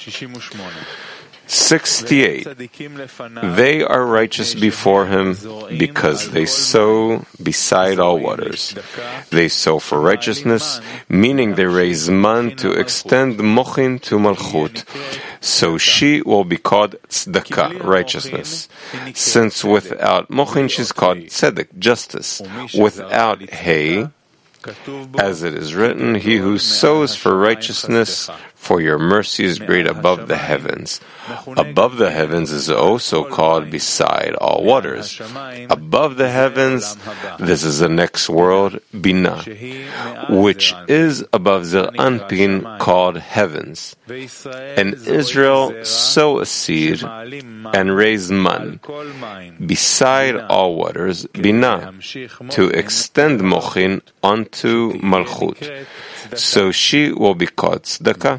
68. They are righteous before him because they sow beside all waters. They sow for righteousness, meaning they raise man to extend mochin to malchut. So she will be called tzedakah, righteousness. Since without mochin she's called tzedek, justice. Without hay, as it is written, he who sows for righteousness, for your mercy is great above the heavens. Above the heavens is also called beside all waters. Above the heavens, this is the next world, Binah, which is above Zeir Anpin, called heavens. And Israel sow a seed and raise man, beside all waters, Binah, to extend mochin onto malchut. So she will be called tzedakah.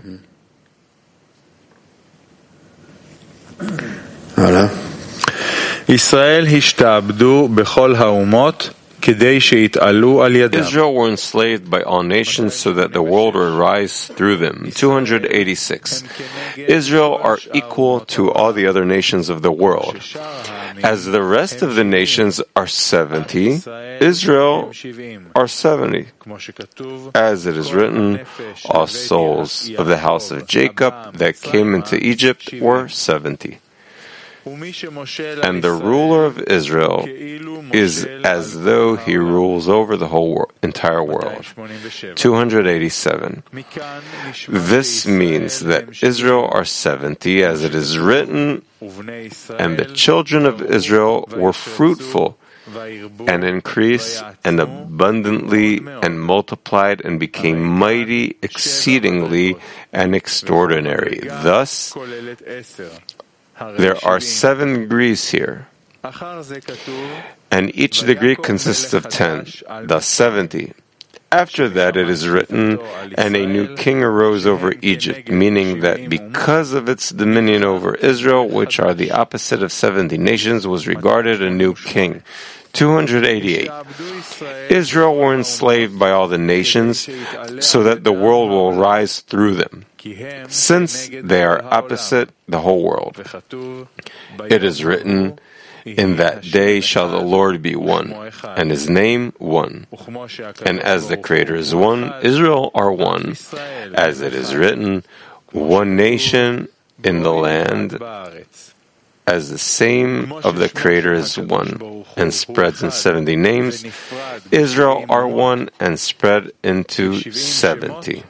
ישראל השתעבדו בכל האומות כדי שיתעלו על ידם. Israel were enslaved by all nations so that the world would rise through them. 286. Israel are equal to all the other nations of the world. As the rest of the nations are 70, Israel are 70. As it is written, all souls of the house of Jacob that came into Egypt were 70. And the ruler of Israel is as though he rules over the whole entire world. 287. This means that Israel are 70, as it is written, and the children of Israel were fruitful and increased and abundantly and multiplied and became mighty exceedingly and extraordinary. Thus, there are 7 degrees here, and each degree consists of 10, thus 70. After that it is written, and a new king arose over Egypt, meaning that because of its dominion over Israel, which are the opposite of 70 nations, was regarded a new king. 288. Israel were enslaved by all the nations, so that the world will rise through them, since they are opposite the whole world. It is written, in that day shall the Lord be one, and his name one. And as the Creator is one, Israel are one, as it is written, one nation in the land, as the same of the Creator is one, and spreads in 70 names. Israel are one and spread into 70.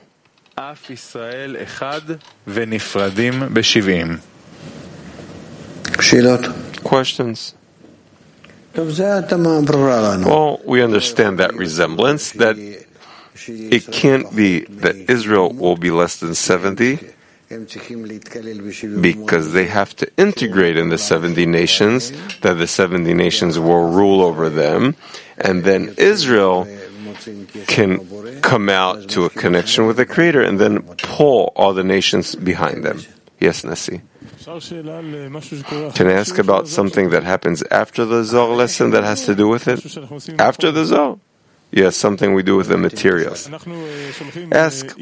Questions? Well, we understand that resemblance, that it can't be that Israel will be less than 70, because they have to integrate in the 70 nations, that the 70 nations will rule over them, and then Israel can come out to a connection with the Creator and then pull all the nations behind them. Yes, Nessie. Can I ask about something that happens after the Zohar lesson that has to do with it? After the Zohar? Yes, something we do with the materials. Ask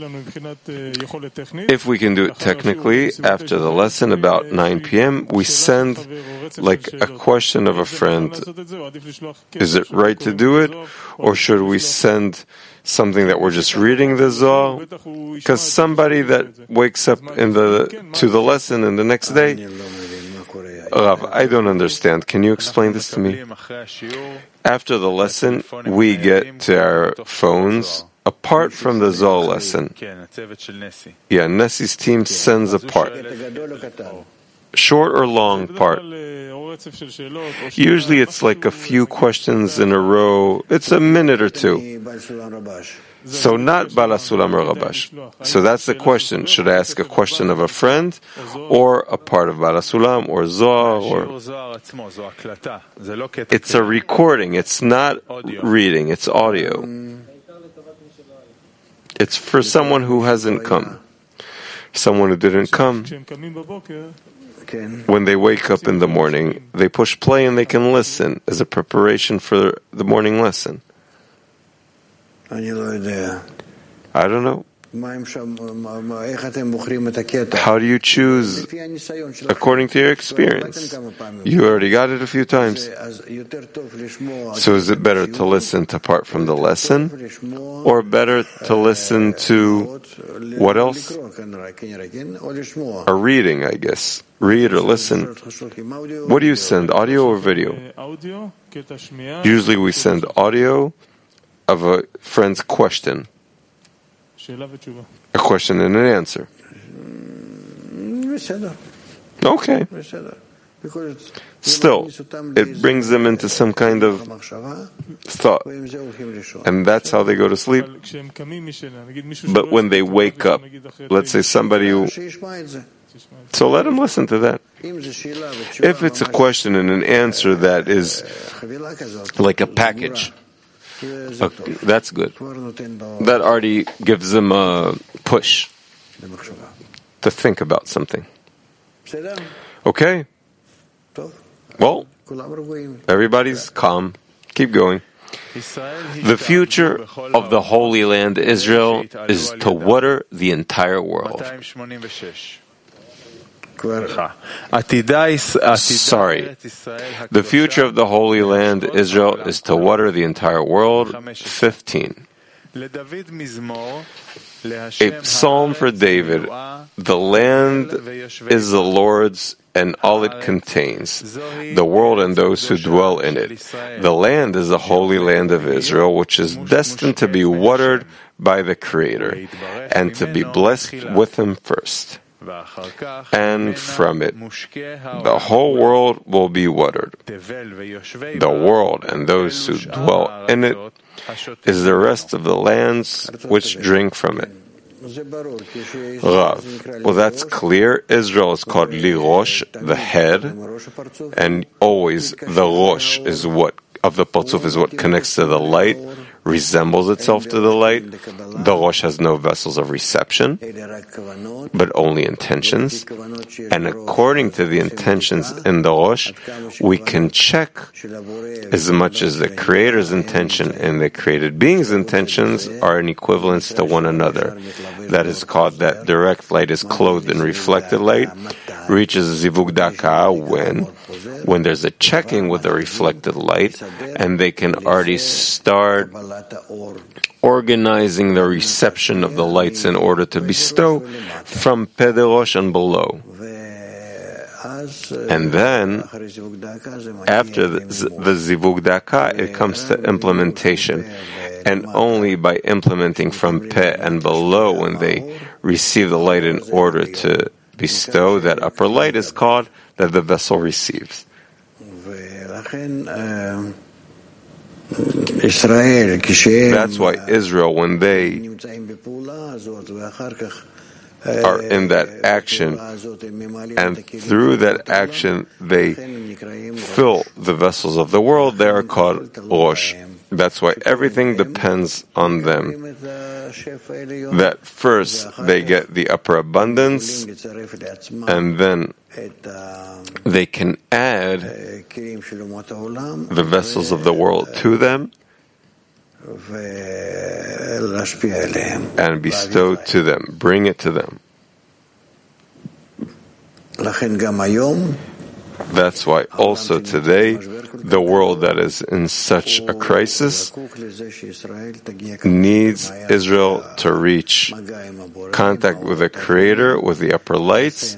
if we can do it technically. After the lesson, about 9 p.m., we send like a question of a friend. Is it right to do it? Or should we send something that we're just reading the Zohar? Because somebody that wakes up to the lesson and the next day, Rav, I don't understand. Can you explain this to me? After the lesson, we get to our phones, apart from the Zohar lesson. Yeah, Nessie's team sends a part. Short or long part. Usually it's like a few questions in a row. It's a minute or two. So not Bala Sulam or Rabash. So that's the question. Should I ask a question of a friend or a part of Bala Sulam or Zohar? It's a recording. It's not reading. It's audio. It's for someone who hasn't come. Someone who didn't come. When they wake up in the morning, they push play and they can listen as a preparation for the morning lesson. I don't know. How do you choose according to your experience? You already got it a few times. So is it better to listen to part from the lesson, or better to listen to what else? A reading, I guess. Read or listen. What do you send, audio or video? Usually we send audio of a friend's question. A question and an answer. Okay. Still, it brings them into some kind of thought. And that's how they go to sleep. But when they wake up, let's say somebody who... So let them listen to that. If it's a question and an answer that is like a package, that's good. That already gives them a push to think about something. Okay. Well, everybody's calm. Keep going. The future of the Holy Land Israel is to water the entire world. Sorry. The future of the Holy Land, Israel, is to water the entire world. 15. A psalm for David. The land is the Lord's and all it contains, the world and those who dwell in it. The land is the Holy Land of Israel, which is destined to be watered by the Creator and to be blessed with Him first. And from it, the whole world will be watered. The world and those who dwell in it is the rest of the lands which drink from it. Rav. Well, that's clear. Israel is called Lirosh, the head, and always the Rosh is what of the Parzuf is what connects to the light, resembles itself to the light. The Rosh has no vessels of reception, but only intentions. And according to the intentions in the Rosh, we can check as much as the Creator's intention and the created being's intentions are in equivalence to one another. That is called that direct light is clothed in reflected light, reaches Zivug Daka when there's a checking with the reflected light, and they can already start organizing the reception of the lights in order to bestow from Pederosh and below. And then, after the Zivug Daka, it comes to implementation. And only by implementing from Pe and below, when they receive the light in order to bestow, that upper light is called that the vessel receives. That's why Israel, when they are in that action, and through that action they fill the vessels of the world, they are called Rosh. That's why everything depends on them. That first they get the upper abundance, and then they can add the vessels of the world to them and bestow to them, bring it to them. That's why also today, the world that is in such a crisis needs Israel to reach contact with the Creator, with the upper lights,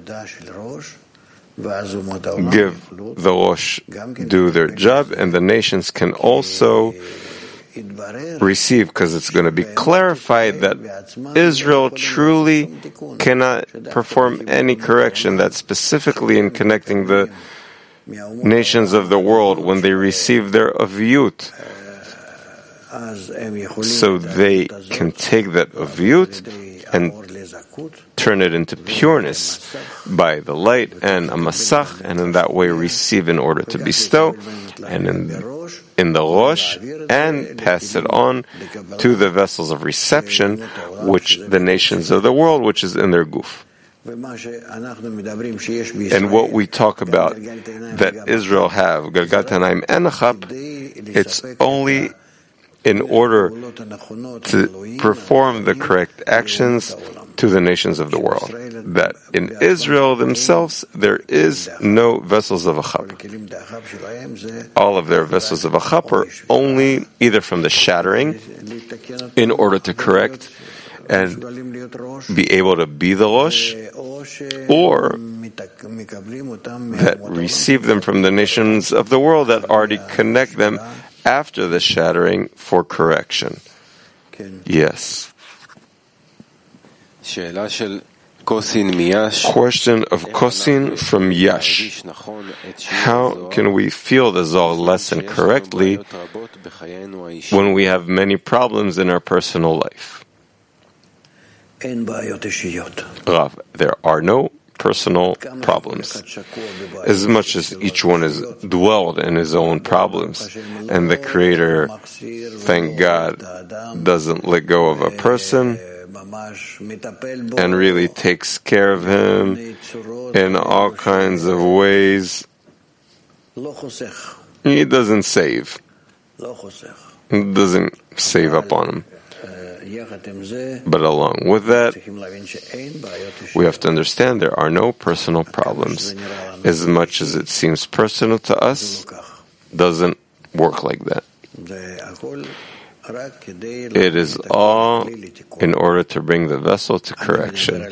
give the Rosh do their job, and the nations can also receive, because it's going to be clarified that Israel truly cannot perform any correction, that specifically in connecting the nations of the world when they receive their aviyut, so they can take that aviyut and turn it into pureness by the light and a masach, and in that way receive in order to bestow, and in the rosh, and pass it on to the vessels of reception, which the nations of the world, which is in their guf. And what we talk about that Israel have, Galgat Hanaim and Achap, it's only in order to perform the correct actions to the nations of the world. That in Israel themselves, there is no vessels of Achap. All of their vessels of Achap are only either from the shattering, in order to correct and be able to be the Rosh, or that receive them from the nations of the world that already connect them after the shattering for correction. Yes. Question of Kosin from Yash. How can we feel the Zohar lesson correctly when we have many problems in our personal life? Rav, there are no personal problems. As much as each one is dwelled in his own problems, and the Creator, thank God, doesn't let go of a person and really takes care of him in all kinds of ways, he doesn't save. He doesn't save up on him. But along with that, we have to understand there are no personal problems. As much as it seems personal to us, doesn't work like that. It is all in order to bring the vessel to correction.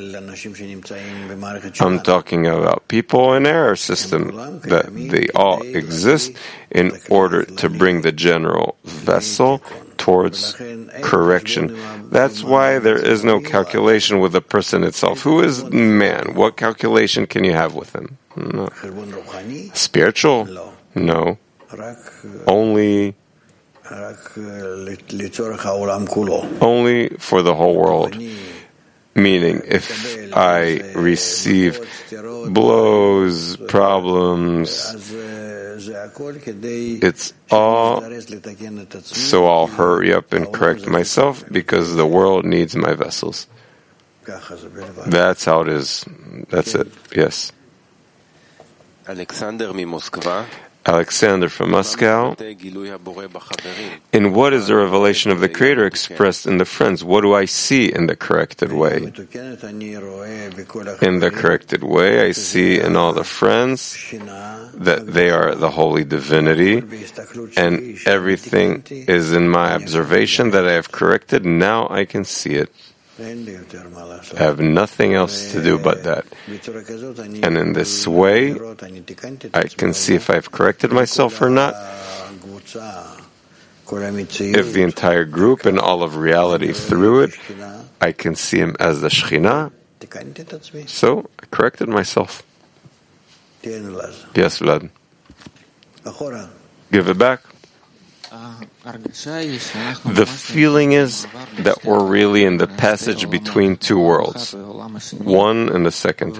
I'm talking about people in our system, that they all exist in order to bring the general vessel towards correction. That's why there is no calculation with the person itself. Who is man? What calculation can you have with him? No. Spiritual? No. Only for the whole world. Meaning, if I receive blows, problems, it's all so I'll hurry up and correct myself because the world needs my vessels. That's how it is. That's it. Yes. Alexander from Moscow. In what is the revelation of the Creator expressed in the friends? What do I see in the corrected way? In the corrected way, I see in all the friends that they are the holy divinity, and everything is in my observation that I have corrected. Now I can see it. I have nothing else to do but that. And in this way, I can see if I've corrected myself or not. If the entire group and all of reality through it, I can see him as the Shekhinah. So, I corrected myself. Yes, Vlad. Give it back. The feeling is that we're really in the passage between two worlds, one and the second.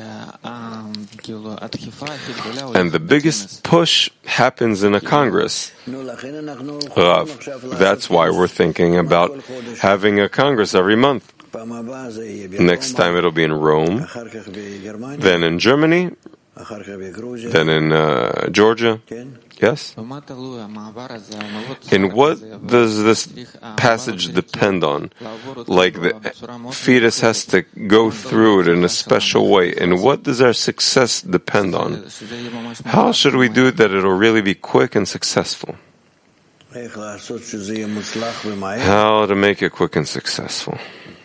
And the biggest push happens in a Congress. Rav, that's why we're thinking about having a Congress every month. Next time it'll be in Rome, then in Germany, then in Georgia. Yes? In what does this passage depend on? Like the fetus has to go through it in a special way. And what does our success depend on? How should we do it that it'll really be quick and successful? How to make it quick and successful?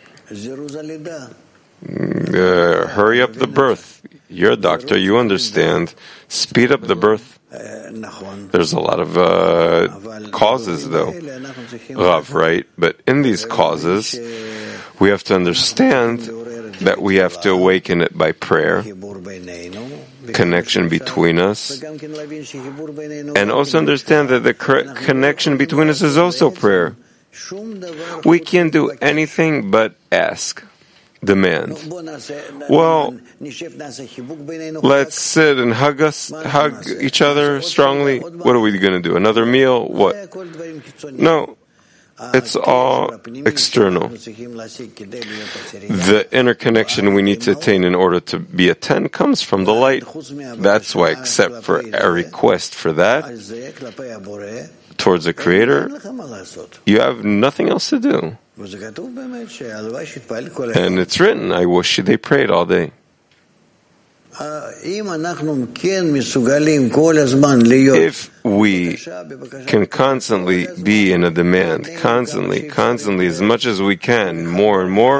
Hurry up the birth. You're a doctor, you understand. Speed up the birth. There's a lot of causes, though, Rav, right? But in these causes, we have to understand that we have to awaken it by prayer, connection between us, and also understand that the connection between us is also prayer. We can't do anything but ask, demand. Well, let's sit and hug each other strongly. What are we going to do? Another meal? What? No. It's all external. The inner connection we need to attain in order to be a 10 comes from the light. That's why, except for a request for that towards the Creator, you have nothing else to do. And it's written, I wish they prayed all day. If we can constantly be in a demand, constantly, as much as we can, more and more,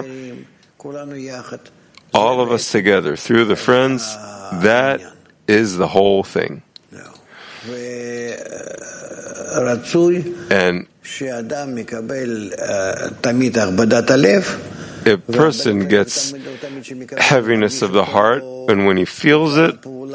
all of us together, through the friends, that is the whole thing. And a person gets heaviness of the heart, and when he feels it,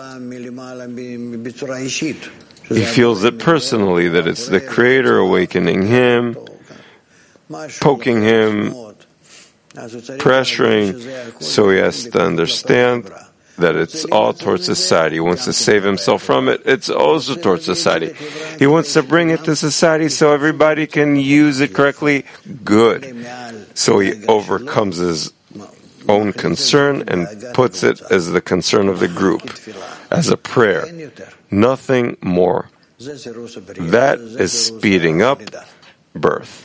he feels it personally, that it's the Creator awakening him, poking him, pressuring, so he has to understand that it's all towards society. He wants to save himself from it. It's also towards society. He wants to bring it to society so everybody can use it correctly. Good. So he overcomes his own concern and puts it as the concern of the group, as a prayer. Nothing more. That is speeding up birth.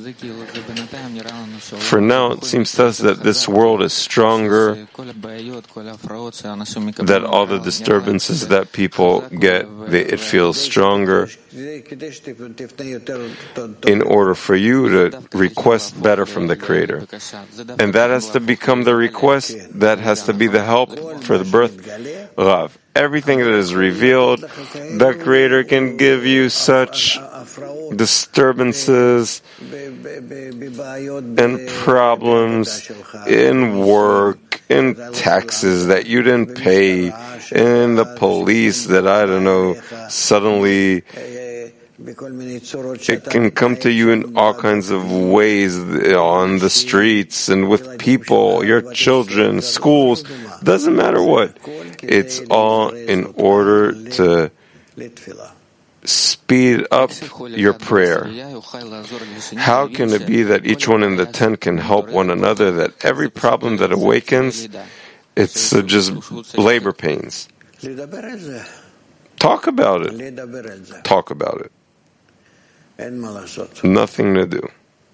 For now, it seems to us that this world is stronger, that all the disturbances that people get, it feels stronger. In order for you to request better from the Creator. And that has to become the request, that has to be the help for the birth. Rav, everything that is revealed, the Creator can give you such disturbances and problems in work, in taxes that you didn't pay, in the police that, I don't know, suddenly it can come to you in all kinds of ways, on the streets and with people, your children, schools, doesn't matter what. It's all in order to speed up your prayer. How can it be that each one in the 10 can help one another, that every problem that awakens, it's just labor pains? Talk about it. Talk about it. Nothing to do.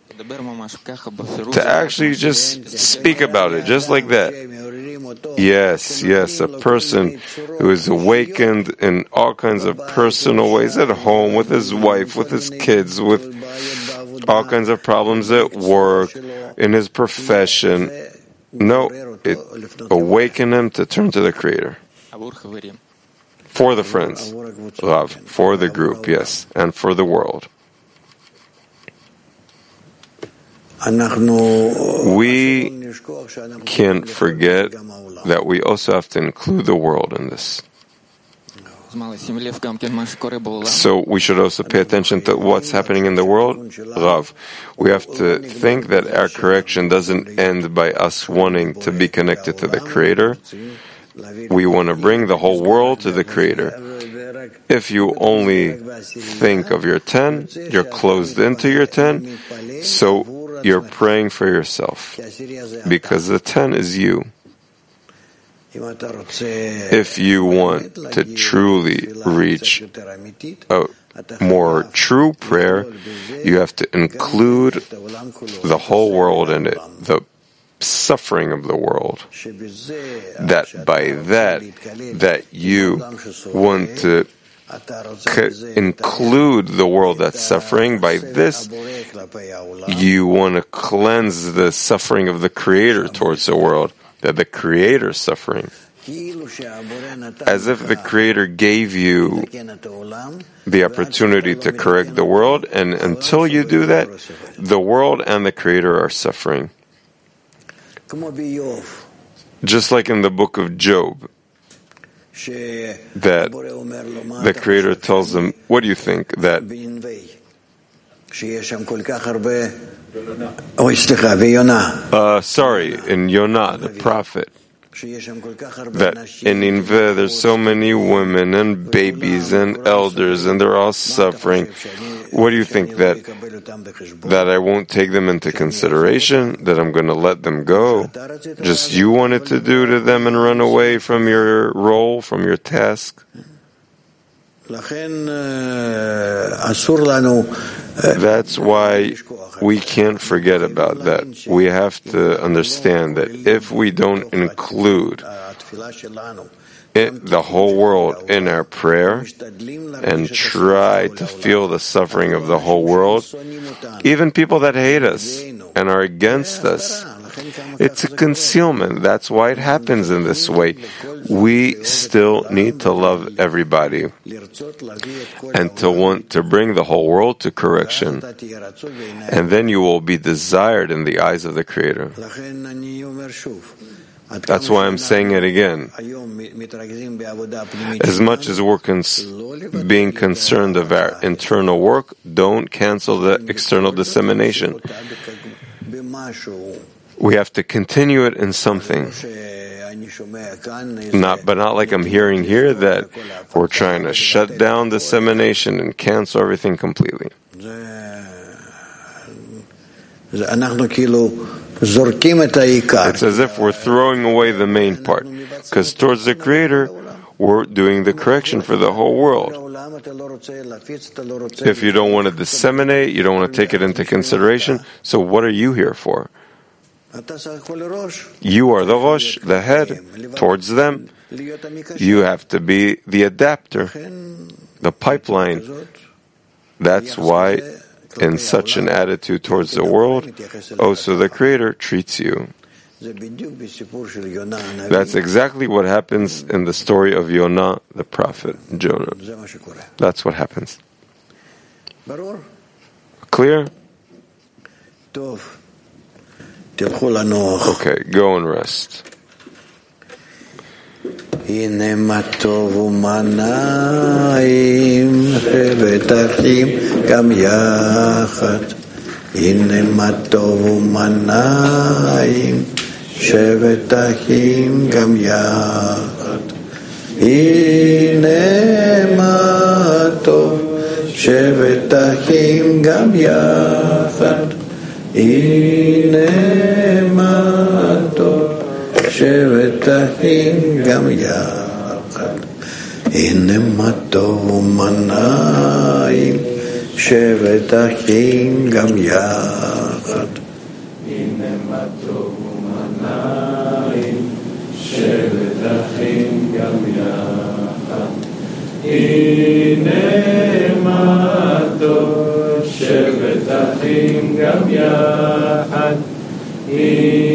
To actually just speak about it, just like that. Yes, a person who is awakened in all kinds of personal ways, at home, with his wife, with his kids, with all kinds of problems at work, in his profession. No, it awaken him to turn to the Creator. For the friends, Rav, for the group, yes, and for the world. We can't forget that we also have to include the world in this. So we should also pay attention to what's happening in the world. Rav, we have to think that our correction doesn't end by us wanting to be connected to the Creator. We want to bring the whole world to the Creator. If you only think of your 10, you're closed into your 10, so you're praying for yourself, because the 10 is you. If you want to truly reach a more true prayer, you have to include the whole world in it, the suffering of the world. That by that you want to include the world that's suffering. By this, you want to cleanse the suffering of the Creator towards the world, that the Creator is suffering. As if the Creator gave you the opportunity to correct the world, and until you do that, the world and the Creator are suffering. Just like in the book of Job, that the Creator tells them, what do you think? That in Yonah, the prophet, that in Nineveh there's so many women and babies and elders and they're all suffering. What do you think, that I won't take them into consideration, that I'm going to let them go? Just you wanted to do to them and run away from your role, from your task? That's why we can't forget about that. We have to understand that if we don't include the whole world in our prayer and try to feel the suffering of the whole world, even people that hate us and are against us, it's a concealment. That's why it happens in this way. We still need to love everybody and to want to bring the whole world to correction. And then you will be desired in the eyes of the Creator. That's why I'm saying it again. As much as we're being concerned of our internal work, don't cancel the external dissemination. We have to continue it in something. But not like I'm hearing here that we're trying to shut down dissemination and cancel everything completely. It's as if we're throwing away the main part, because towards the Creator, we're doing the correction for the whole world. If you don't want to disseminate, you don't want to take it into consideration, so what are you here for? You are the Rosh, the head, towards them. You have to be the adapter, the pipeline. That's why, in such an attitude towards the world, also the Creator treats you. That's exactly what happens in the story of Yonah, the prophet, Jonah. That's what happens. Clear? Okay, go and rest. הנה מה טוב ומה נעים ובטחים גם יחד. הנה מה טוב ומה נעים שבטחים גם יחד. הנה מה טוב שבטחים גם יחד. הנה מה טוב שבטחים גם יחד. הנה מה טוב ומה נעים שבטחים גם יחד. הנה מה טוב ומה נעים שבטחים גם יחד. הנה מה טוב שבטחים גם יחד.